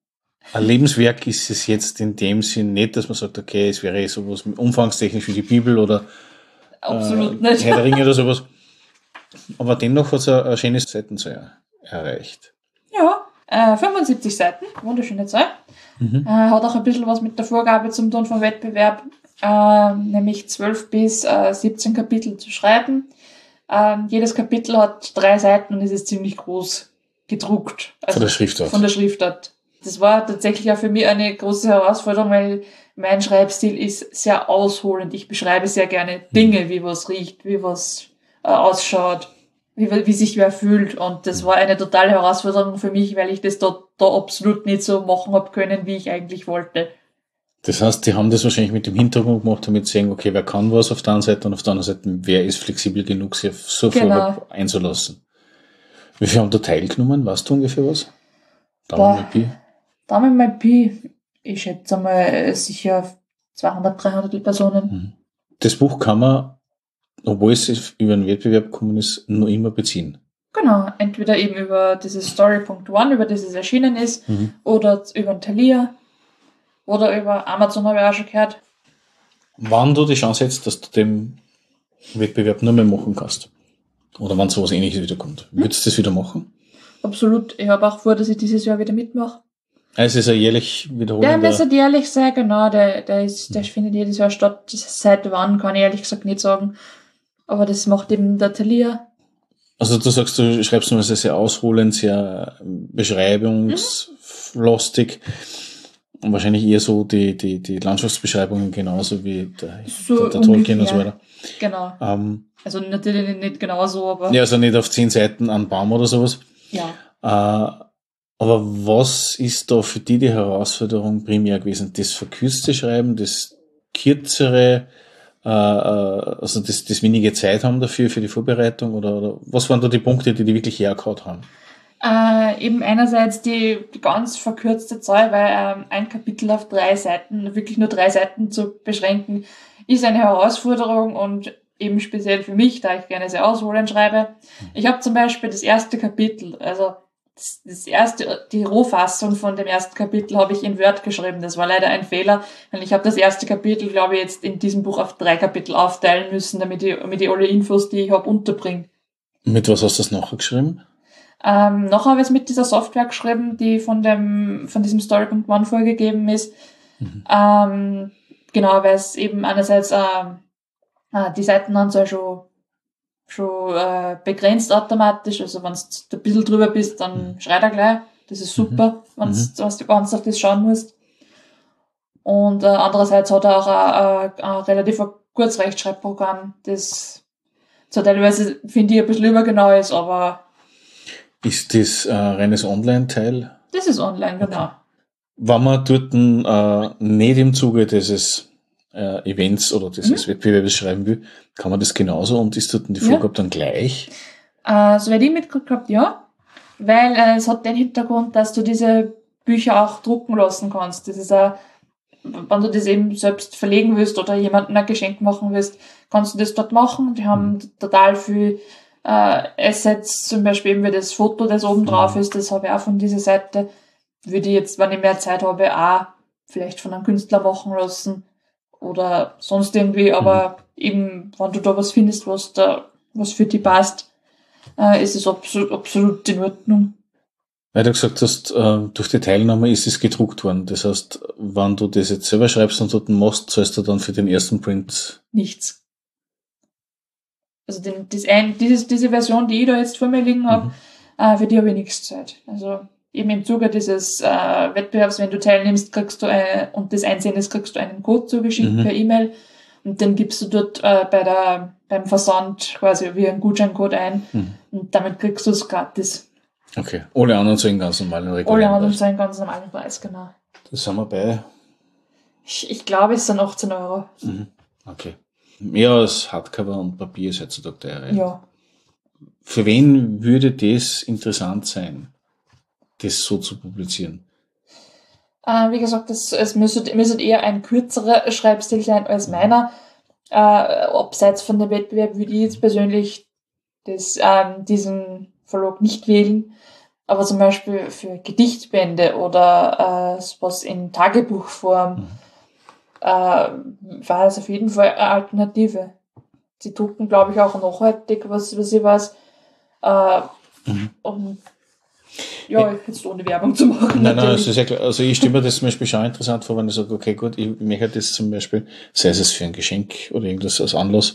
ein Lebenswerk ist es jetzt in dem Sinn nicht, dass man sagt, okay, es wäre sowas umfangstechnisch wie die Bibel oder Absolut äh, nicht. Herr der Ringe oder sowas. Aber dennoch hat es eine, eine schöne Seitenzahl erreicht. Ja, äh, fünfundsiebzig Seiten, wunderschöne Zahl. Mhm. Äh, hat auch ein bisschen was mit der Vorgabe zum tun vom Wettbewerb, äh, nämlich zwölf bis siebzehn Kapitel zu schreiben. Äh, jedes Kapitel hat drei Seiten und es ist ziemlich groß gedruckt. Also Von der Schriftart. Von der Schriftart. Das war tatsächlich auch für mich eine große Herausforderung, weil mein Schreibstil ist sehr ausholend. Ich beschreibe sehr gerne Dinge, wie was riecht, wie was äh, ausschaut, wie, wie sich wer fühlt. Und das war eine totale Herausforderung für mich, weil ich das da, da absolut nicht so machen habe können, wie ich eigentlich wollte. Das heißt, die haben das wahrscheinlich mit dem Hintergrund gemacht, damit sie sehen, okay, wer kann was auf der einen Seite und auf der anderen Seite, wer ist flexibel genug, sich auf so viel Genau. einzulassen. Wie viele haben da teilgenommen? Weißt du ungefähr was? Daumen Boah. mal Pi. Daumen mal Pi. Ich schätze mal sicher zweihundert, dreihundert Personen. Das Buch kann man, obwohl es über einen Wettbewerb gekommen ist, noch immer beziehen. Genau, entweder eben über dieses Story Punkt one, über das es erschienen ist, Mhm. oder über Thalia oder über Amazon, habe ich auch schon gehört. Wann du die Chance hättest, dass du den Wettbewerb nur mehr machen kannst? Oder wann sowas Ähnliches wieder kommt. Würdest du das wieder machen? Absolut. Ich habe auch vor, dass ich dieses Jahr wieder mitmache. Also es ist ja jährlich Der wiederholender. müsste jährlich sein, genau. Der, der, ist, der findet jedes Jahr statt. Seit wann, kann ich ehrlich gesagt nicht sagen. Aber das macht eben der Thalia. Also du sagst, du schreibst nur sehr, sehr ausholend, sehr beschreibungslastig. Und wahrscheinlich eher so die, die, die Landschaftsbeschreibungen genauso wie der, So der, der Tolkien und so ungefähr. weiter. Genau. Ähm, Also natürlich nicht, nicht genauso, aber ja, also nicht auf zehn Seiten an Baum oder sowas. ja. Äh, aber was ist da für die die Herausforderung primär gewesen? Das verkürzte Schreiben, das kürzere, äh, also das, das wenige Zeit haben dafür, für die Vorbereitung? Oder, oder was waren da die Punkte, die die wirklich hergehauen haben? Äh, eben einerseits die, die ganz verkürzte Zahl, weil ähm, ein Kapitel auf drei Seiten, wirklich nur drei Seiten zu beschränken, ist eine Herausforderung und eben speziell für mich, da ich gerne sehr ausholend schreibe. Ich habe zum Beispiel das erste Kapitel, also das, das erste, die Rohfassung von dem ersten Kapitel habe ich in Word geschrieben. Das war leider ein Fehler, weil ich habe das erste Kapitel, glaube ich, jetzt in diesem Buch auf drei Kapitel aufteilen müssen, damit ich, damit ich alle Infos, die ich habe, unterbringe. Mit was hast du das nachher geschrieben? Ähm, noch habe ich es mit dieser Software geschrieben, die von dem, von diesem Story Punkt one vorgegeben ist. Mhm. Ähm, genau, weil es eben einerseits, ähm, äh, die Seitenanzahl schon, schon, äh, begrenzt automatisch. Also wenn du ein bisschen drüber bist, dann Mhm. schreit er gleich. Das ist super, wenn Mhm. du ganz auf das schauen musst. Und, äh, andererseits hat er auch ein, ein, ein relativ ein Kurzrechtschreibprogramm, das zwar teilweise, finde ich, ein bisschen übergenau ist, aber Ist das ein reines Online-Teil? das ist online, genau. Wenn man dort äh, nicht im Zuge dieses äh, Events oder dieses Mhm. Wettbewerbs schreiben will, kann man das genauso und ist dort die Ja. Vorgabe dann gleich? Äh, soweit ich mitgekriegt habe, ja. Weil äh, es hat den Hintergrund, dass du diese Bücher auch drucken lassen kannst. Das ist auch, wenn du das eben selbst verlegen willst oder jemandem ein Geschenk machen willst, kannst du das dort machen. Die haben Mhm. total viel äh, Assets, zum Beispiel eben wie das Foto, das oben drauf Mhm. ist, das habe ich auch von dieser Seite. Würde ich jetzt, wenn ich mehr Zeit habe, auch vielleicht von einem Künstler machen lassen oder sonst irgendwie, aber eben, wenn du da was findest, was da, was für dich passt, äh, ist es absolut, absolut in Ordnung. Weil du gesagt hast, äh, durch die Teilnahme ist es gedruckt worden. Das heißt, wenn du das jetzt selber schreibst und dort machst, zahlst du dann für den ersten Print. Nichts. Also den, das ein, dieses, diese Version, die ich da jetzt vor mir liegen habe, Mhm. äh, für die habe ich nichts gezahlt. Also eben im Zuge dieses äh, Wettbewerbs, wenn du teilnimmst, kriegst du eine, und das Einsehen ist, kriegst du einen Code zugeschickt Mhm. per E-Mail und den gibst du dort äh, bei der beim Versand quasi wie einen Gutscheincode ein Mhm. und damit kriegst du es gratis. Okay. Alle anderen zahlen ganz normalen Alle regulären anderen Preis. zahlen ganz normalen Preis, genau. Das sind wir bei. Ich, ich glaube, es sind achtzehn Euro. Mhm. Okay. Mehr als Hardcover und Papier ist heutzutage teurer. Ja. Für wen würde das interessant sein, das so zu publizieren? Äh, wie gesagt, es, es müsste, müsste eher ein kürzerer Schreibstil sein als meiner. Äh, abseits von dem Wettbewerb würde ich jetzt persönlich das, ähm, diesen Verlag nicht wählen. Aber zum Beispiel für Gedichtbände oder äh, sowas in Tagebuchform Mhm. äh, war das auf jeden Fall eine Alternative. Die drucken, glaube ich, auch nachhaltig, was, was ich weiß. Äh, Mhm. um, ja, jetzt ohne Werbung zu machen. Nein, nein, natürlich. es ist ja klar. Also ich stelle mir das zum Beispiel schon interessant vor, wenn ich sage, okay, gut, ich möchte das zum Beispiel, sei es für ein Geschenk oder irgendwas als Anlass,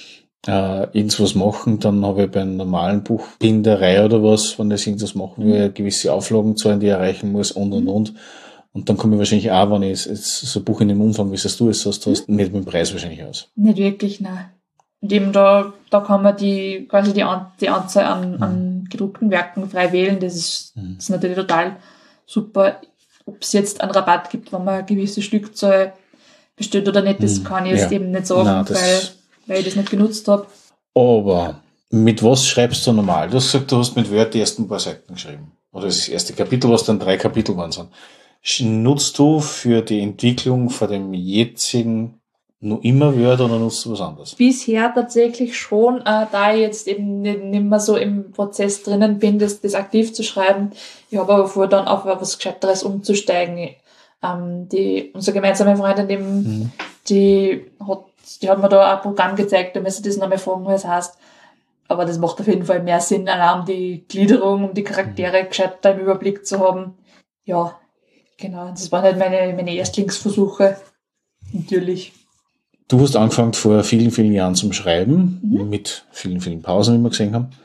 äh, irgendwas machen, dann habe ich bei einer normalen Buchbinderei oder was, wenn ich irgendwas machen will, gewisse Auflagen zahlen, die ich erreichen muss und und und. Und dann komme ich wahrscheinlich auch, wenn ich jetzt so ein Buch in dem Umfang, wie es du es hast, hast, nicht mit dem Preis wahrscheinlich aus. Nicht wirklich, nein. Und eben da, da kann man die, quasi die, An die Anzahl an, an gedruckten Werken frei wählen. Das ist, Mhm. das ist natürlich total super. Ob es jetzt einen Rabatt gibt, wenn man eine gewisse Stückzahl bestellt oder nicht, das Mhm. kann ich jetzt Ja. eben nicht sagen, Nein, das- weil, weil ich das nicht genutzt habe. Aber mit was schreibst du normal? Du hast gesagt, du hast mit Word die ersten paar Seiten geschrieben. Oder das erste Kapitel, was dann drei Kapitel waren. sind. Nutzt du für die Entwicklung von dem jetzigen nur immer Word oder nutzt du was anderes? Bisher tatsächlich schon, äh, da ich jetzt eben nicht, nicht mehr so im Prozess drinnen bin, das, das aktiv zu schreiben. Ich habe aber vor, dann auf was Gescheiteres umzusteigen. Ähm, die, unsere gemeinsame Freundin eben, Mhm. die hat, die hat mir da ein Programm gezeigt, da müsste ich das nochmal fragen, was es heißt. Aber das macht auf jeden Fall mehr Sinn, allein um die Gliederung, um die Charaktere gescheiter im Überblick zu haben. Ja, genau, das waren halt meine, meine Erstlingsversuche. Natürlich. Du hast angefangen vor vielen, vielen Jahren zum Schreiben, Mhm. mit vielen, vielen Pausen, wie wir gesehen haben.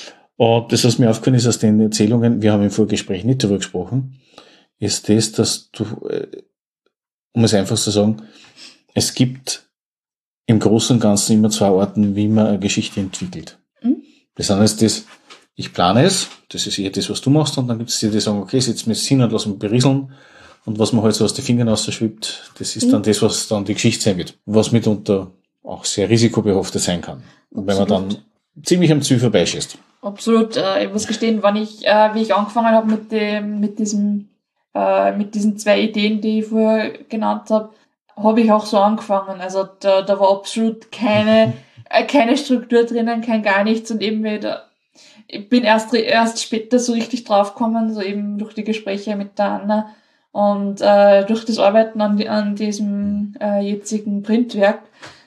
Und das, was mir aufgefallen ist aus den Erzählungen, wir haben im Vorgespräch nicht darüber gesprochen, ist das, dass du, äh, um es einfach zu sagen, es gibt im Großen und Ganzen immer zwei Arten, wie man eine Geschichte entwickelt. Mhm. Das eine ist das, ich plane es, das ist eher das, was du machst, und dann gibt es die, die sagen, okay, setz mir jetzt hin und lass mich berieseln. Und was man halt so aus den Fingern rausschwippt, das ist Mhm. dann das, was dann die Geschichte sein wird. Was mitunter auch sehr risikobehaftet sein kann. Und wenn man dann Absolut. ziemlich am Ziel vorbeischießt. Absolut. Äh, ich muss gestehen, wann ich, äh, wie ich angefangen habe mit dem, mit diesem, äh, mit diesen zwei Ideen, die ich vorher genannt habe, habe ich auch so angefangen. Also da, da war absolut keine, äh, keine Struktur drinnen, kein gar nichts und eben wieder. Ich bin erst erst später so richtig draufgekommen, so eben durch die Gespräche mit der Anna und äh, durch das Arbeiten an, die, an diesem äh, jetzigen Printwerk,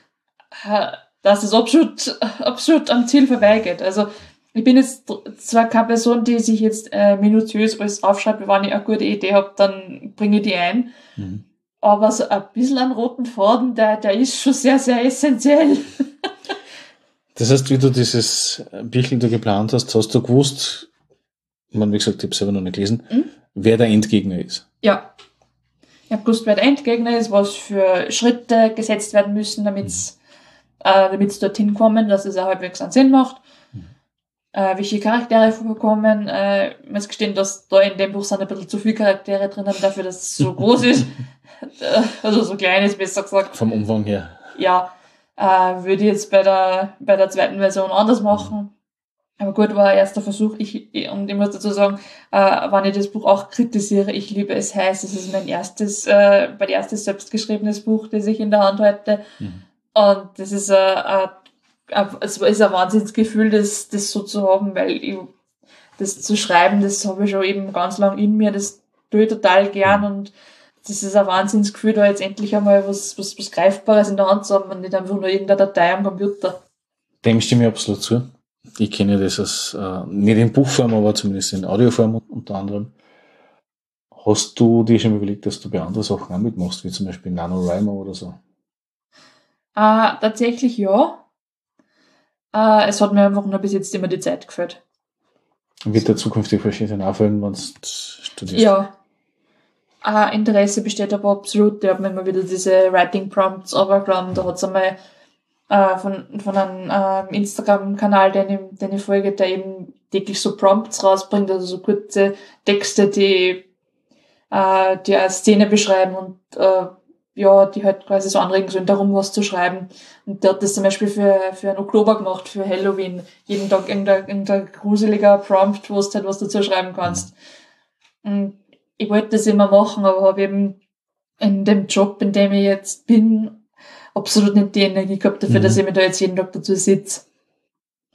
äh, dass es absolut, absolut am Ziel vorbeigeht. Also ich bin jetzt zwar keine Person, die sich jetzt äh, minutiös alles aufschreibt, wenn ich eine gute Idee habe, dann bringe ich die ein. Mhm. Aber so ein bisschen einen roten Faden, der, der ist schon sehr, sehr essentiell. Das heißt, wie du dieses Büchlein da geplant hast, hast du gewusst, ich meine, wie gesagt, ich habe selber noch nicht gelesen, Mhm. wer der Endgegner ist. Ja. Ich habe gewusst, wer der Endgegner ist, was für Schritte gesetzt werden müssen, damit's, äh, damit's dorthin kommen, dass es auch halbwegs einen Sinn macht. Äh, welche Charaktere vorkommen. Äh, ich muss gestehen, dass da in dem Buch sind ein bisschen zu viele Charaktere drinnen, dafür, dass es so groß ist. Äh, also so klein ist, besser gesagt. Vom Umfang her. Ja, äh, würde ich jetzt bei der, bei der zweiten Version anders machen. Aber gut, war ein erster Versuch. Ich, ich, und ich muss dazu sagen, äh, wenn ich das Buch auch kritisiere, ich liebe es heiß. Es ist mein erstes, äh, mein erstes selbstgeschriebenes Buch, das ich in der Hand halte. Mhm. Und das ist, äh, äh, es ist ein Wahnsinnsgefühl, das, das so zu haben, weil ich, das zu schreiben, das habe ich schon eben ganz lang in mir, das tue ich total gern und das ist ein Wahnsinnsgefühl, da jetzt endlich einmal was, was, was Greifbares in der Hand zu haben und nicht einfach nur irgendeine Datei am Computer. Dem stimme ich absolut zu. Ich kenne das als, äh, nicht in Buchform, aber zumindest in Audioform unter anderem. Hast du dir schon überlegt, dass du bei anderen Sachen auch mitmachst, wie zum Beispiel NaNoWriMo oder so? Äh, tatsächlich ja. Äh, es hat mir einfach nur bis jetzt immer die Zeit gefällt. Wird der zukünftig wahrscheinlich auffallen, wenn du studierst? Ja. Äh, Interesse besteht aber absolut. Ich habe mir immer wieder diese Writing Prompts runtergeladen. Da hat's einmal äh, von, von einem äh, Instagram-Kanal, den ich, den ich folge, der eben täglich so Prompts rausbringt, also so kurze Texte, die, äh, die eine Szene beschreiben und äh, ja, die halt quasi so anregen sollen, darum was zu schreiben. Und der hat das zum Beispiel für, für einen Oktober gemacht, für Halloween. Jeden Tag irgendein, irgendein gruseliger Prompt, wo du halt was dazu schreiben kannst. Und ich wollte das immer machen, aber habe eben in dem Job, in dem ich jetzt bin, absolut nicht die Energie gehabt dafür, Mhm. dass ich mir da jetzt jeden Tag dazu sitze.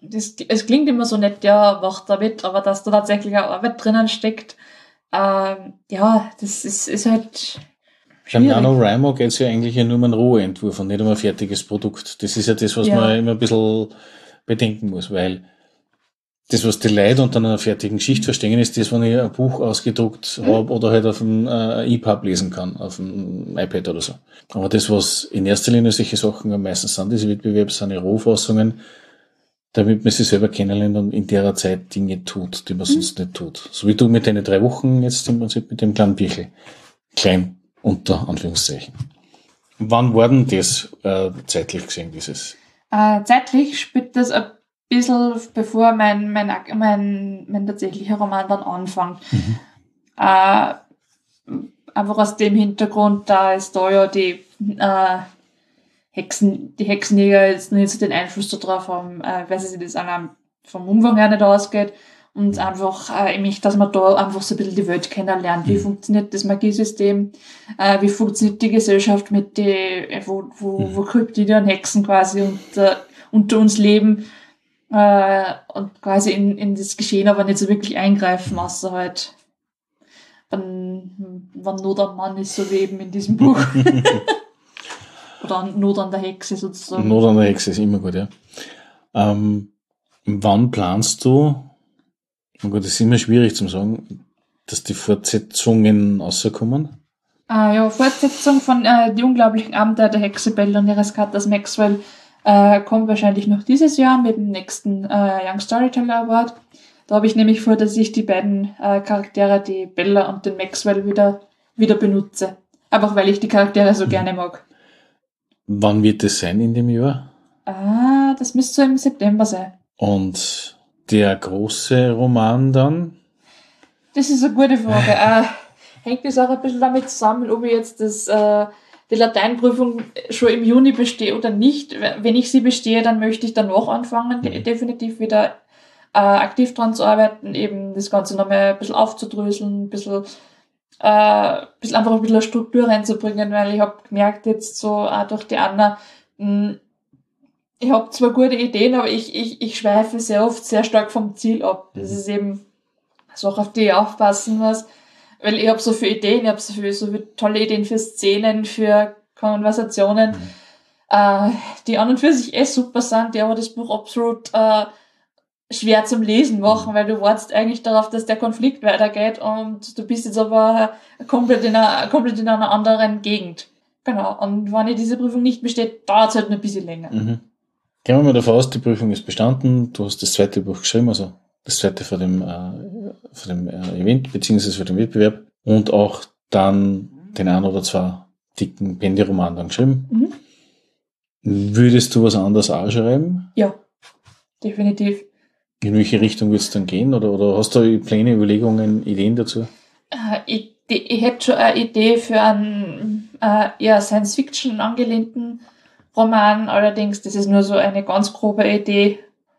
das, es klingt immer so nett, ja, macht da mit, aber dass da tatsächlich auch Arbeit drinnen steckt, ähm, ja, das ist, ist halt Beim schwierig. NaNoWriMo geht es ja eigentlich ja nur um einen Rohentwurf und nicht um ein fertiges Produkt. Das ist ja das, was Ja. man immer ein bisschen bedenken muss, weil das, was die Leute unter einer fertigen Schicht verstehen, ist das, wenn ich ein Buch ausgedruckt Mhm. habe oder halt auf dem äh, E P U B lesen kann, auf dem iPad oder so. Aber das, was in erster Linie solche Sachen am meisten sind, diese Wettbewerbe, sind die Rohfassungen, damit man sich selber kennenlernt und in der Zeit Dinge tut, die man Mhm. sonst nicht tut. So wie du mit deinen drei Wochen jetzt im Prinzip mit dem kleinen Bichl. Klein, unter Anführungszeichen. Wann war denn das äh, zeitlich gesehen, dieses? Äh, zeitlich spielt das ein bisschen, bevor mein, mein, mein, mein tatsächlicher Roman dann anfängt. Mhm. Äh, einfach aus dem Hintergrund, da ist da ja die äh, Hexen, die Hexenjäger jetzt nicht so den Einfluss darauf haben, äh, weil sie das einem vom Umfang her nicht ausgeht. Und einfach, äh, mich, dass man da einfach so ein bisschen die Welt kennenlernt. Wie Mhm. funktioniert das Magiesystem? Äh, wie funktioniert die Gesellschaft mit die, äh, wo, wo, Mhm. wo Kryptide und Hexen quasi unter, unter uns leben, äh, und quasi in, in das Geschehen aber nicht so wirklich eingreifen, außer halt, wenn, wenn Not am Mann ist, so wie eben in diesem Buch. Oder an- Not an der Hexe sozusagen. Not an der Hexe ist immer gut, ja. Ähm, wann planst du, oh Gott, das ist immer schwierig zu sagen, dass die Fortsetzungen rauskommen? Ah, ja, Fortsetzung von äh, Die unglaublichen Abenteuer der Hexe Belle und ihres Katers Maxwell äh, kommt wahrscheinlich noch dieses Jahr mit dem nächsten äh, Young Storyteller Award. Da habe ich nämlich vor, dass ich die beiden äh, Charaktere, die Bella und den Maxwell, wieder, wieder benutze. Einfach weil ich die Charaktere so Mhm. gerne mag. Wann wird das sein in dem Jahr? Ah, das müsste so im September sein. Und der große Roman dann? Das ist eine gute Frage. äh, hängt das auch ein bisschen damit zusammen, ob ich jetzt das, äh, die Lateinprüfung schon im Juni bestehe oder nicht. Wenn ich sie bestehe, dann möchte ich danach anfangen, de- Mhm. definitiv wieder äh, aktiv dran zu arbeiten, eben das Ganze nochmal ein bisschen aufzudröseln, ein bisschen, äh, ein bisschen einfach ein bisschen eine Struktur reinzubringen, weil ich habe gemerkt jetzt so auch durch die Anna, mh, ich habe zwar gute Ideen, aber ich, ich, ich schweife sehr oft sehr stark vom Ziel ab. Das Mhm. ist eben so, auf die ich aufpassen muss, weil ich habe so viele Ideen, ich habe so viele, so viele tolle Ideen für Szenen, für Konversationen, Mhm. äh, die an und für sich eh super sind, die aber das Buch absolut äh, schwer zum Lesen machen, Mhm. weil du wartest eigentlich darauf, dass der Konflikt weitergeht und du bist jetzt aber komplett in einer, komplett in einer anderen Gegend. Genau, und wenn ich diese Prüfung nicht besteht, dauert es halt noch ein bisschen länger. Mhm. Gehen wir mal davon aus, die Prüfung ist bestanden, du hast das zweite Buch geschrieben, also das zweite vor dem, äh, vor dem äh, Event, beziehungsweise vor dem Wettbewerb und auch dann den ein oder zwei dicken Bände-Roman dann geschrieben. Mhm. Würdest du was anderes auch schreiben? Ja, definitiv. In welche Richtung würdest du dann gehen? Oder, oder hast du Pläne, Überlegungen, Ideen dazu? Äh, ich, die, ich hätte schon eine Idee für einen äh, eher Science-Fiction angelehnten Roman, allerdings, das ist nur so eine ganz grobe Idee.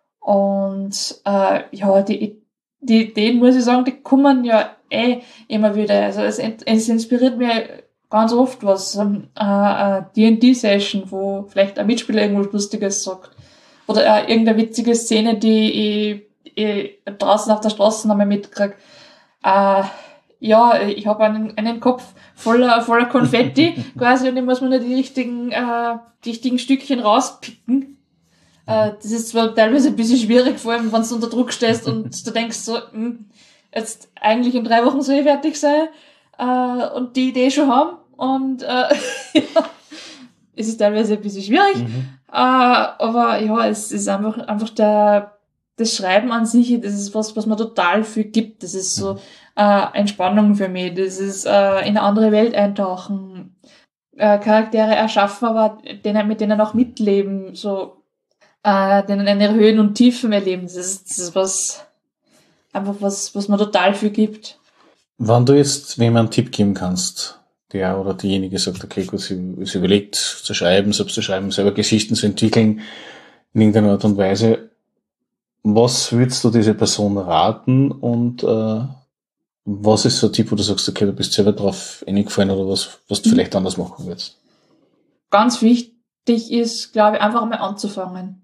Und äh, ja, die, die Ideen, muss ich sagen, die kommen ja eh immer wieder. Also es, es inspiriert mich ganz oft was. Ähm, äh, D und D-Session, wo vielleicht ein Mitspieler irgendwas Lustiges sagt. Oder äh, irgendeine witzige Szene, die ich, ich draußen auf der Straße nochmal mitkriege. Äh, ja, ich habe einen, einen Kopf voller, voller Konfetti quasi und ich muss mir nur die richtigen, äh, die richtigen Stückchen rauspicken. Äh, das ist zwar teilweise ein bisschen schwierig, vor allem wenn du unter Druck stehst und du denkst so, hm, jetzt eigentlich in drei Wochen soll ich fertig sein äh, und die Idee schon haben und äh, ja, es ist teilweise ein bisschen schwierig, Mhm. äh, aber ja, es ist einfach, einfach der, das Schreiben an sich, das ist was, was mir total viel gibt. Das ist so äh, Entspannung für mich. Das ist äh, in eine andere Welt eintauchen, äh, Charaktere erschaffen, aber denen, mit denen auch mitleben, so äh, denen eine Höhen und Tiefen erleben. Das ist, das ist was, einfach was, was mir total viel gibt. Wenn du jetzt wem einen Tipp geben kannst, der oder diejenige sagt, okay, gut, sie ist überlegt zu schreiben, selbst zu schreiben, selber Geschichten zu entwickeln, in irgendeiner Art und Weise, was würdest du dieser Person raten und äh, was ist so ein Tipp, wo du sagst, okay, du bist selber drauf eingefallen oder was, was du Mhm. vielleicht anders machen würdest? Ganz wichtig ist, glaube ich, einfach mal anzufangen.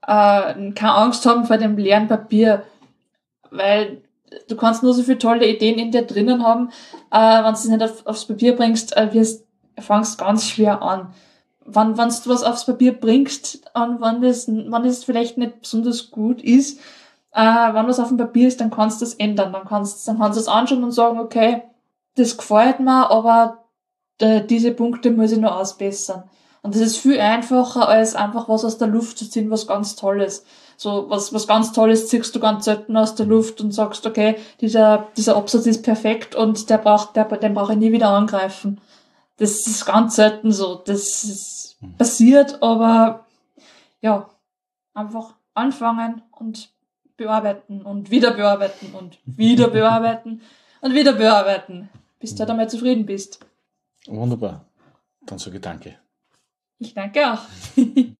äh, keine Angst haben vor dem leeren Papier, weil du kannst nur so viele tolle Ideen in dir drinnen haben, äh, wenn du es nicht auf, aufs Papier bringst, äh, wirst, fangst ganz schwer an. Wenn, wenn du was aufs Papier bringst, und wenn das, wenn das vielleicht nicht besonders gut ist, äh, wenn was auf dem Papier ist, dann kannst du das ändern, dann kannst, dann kannst du es anschauen und sagen, okay, das gefällt mir, aber äh, diese Punkte muss ich noch ausbessern. Und das ist viel einfacher, als einfach was aus der Luft zu ziehen, was ganz Tolles. So, was, was ganz Tolles ziehst du ganz selten aus der Luft und sagst, okay, dieser, dieser Absatz ist perfekt und der braucht, der, den brauche ich nie wieder angreifen. Das ist ganz selten so. Das ist passiert, aber, ja, einfach anfangen und bearbeiten und wieder bearbeiten und wieder bearbeiten und wieder bearbeiten, bis du damit zufrieden bist. Wunderbar. Dann sage ich danke. Ich danke auch.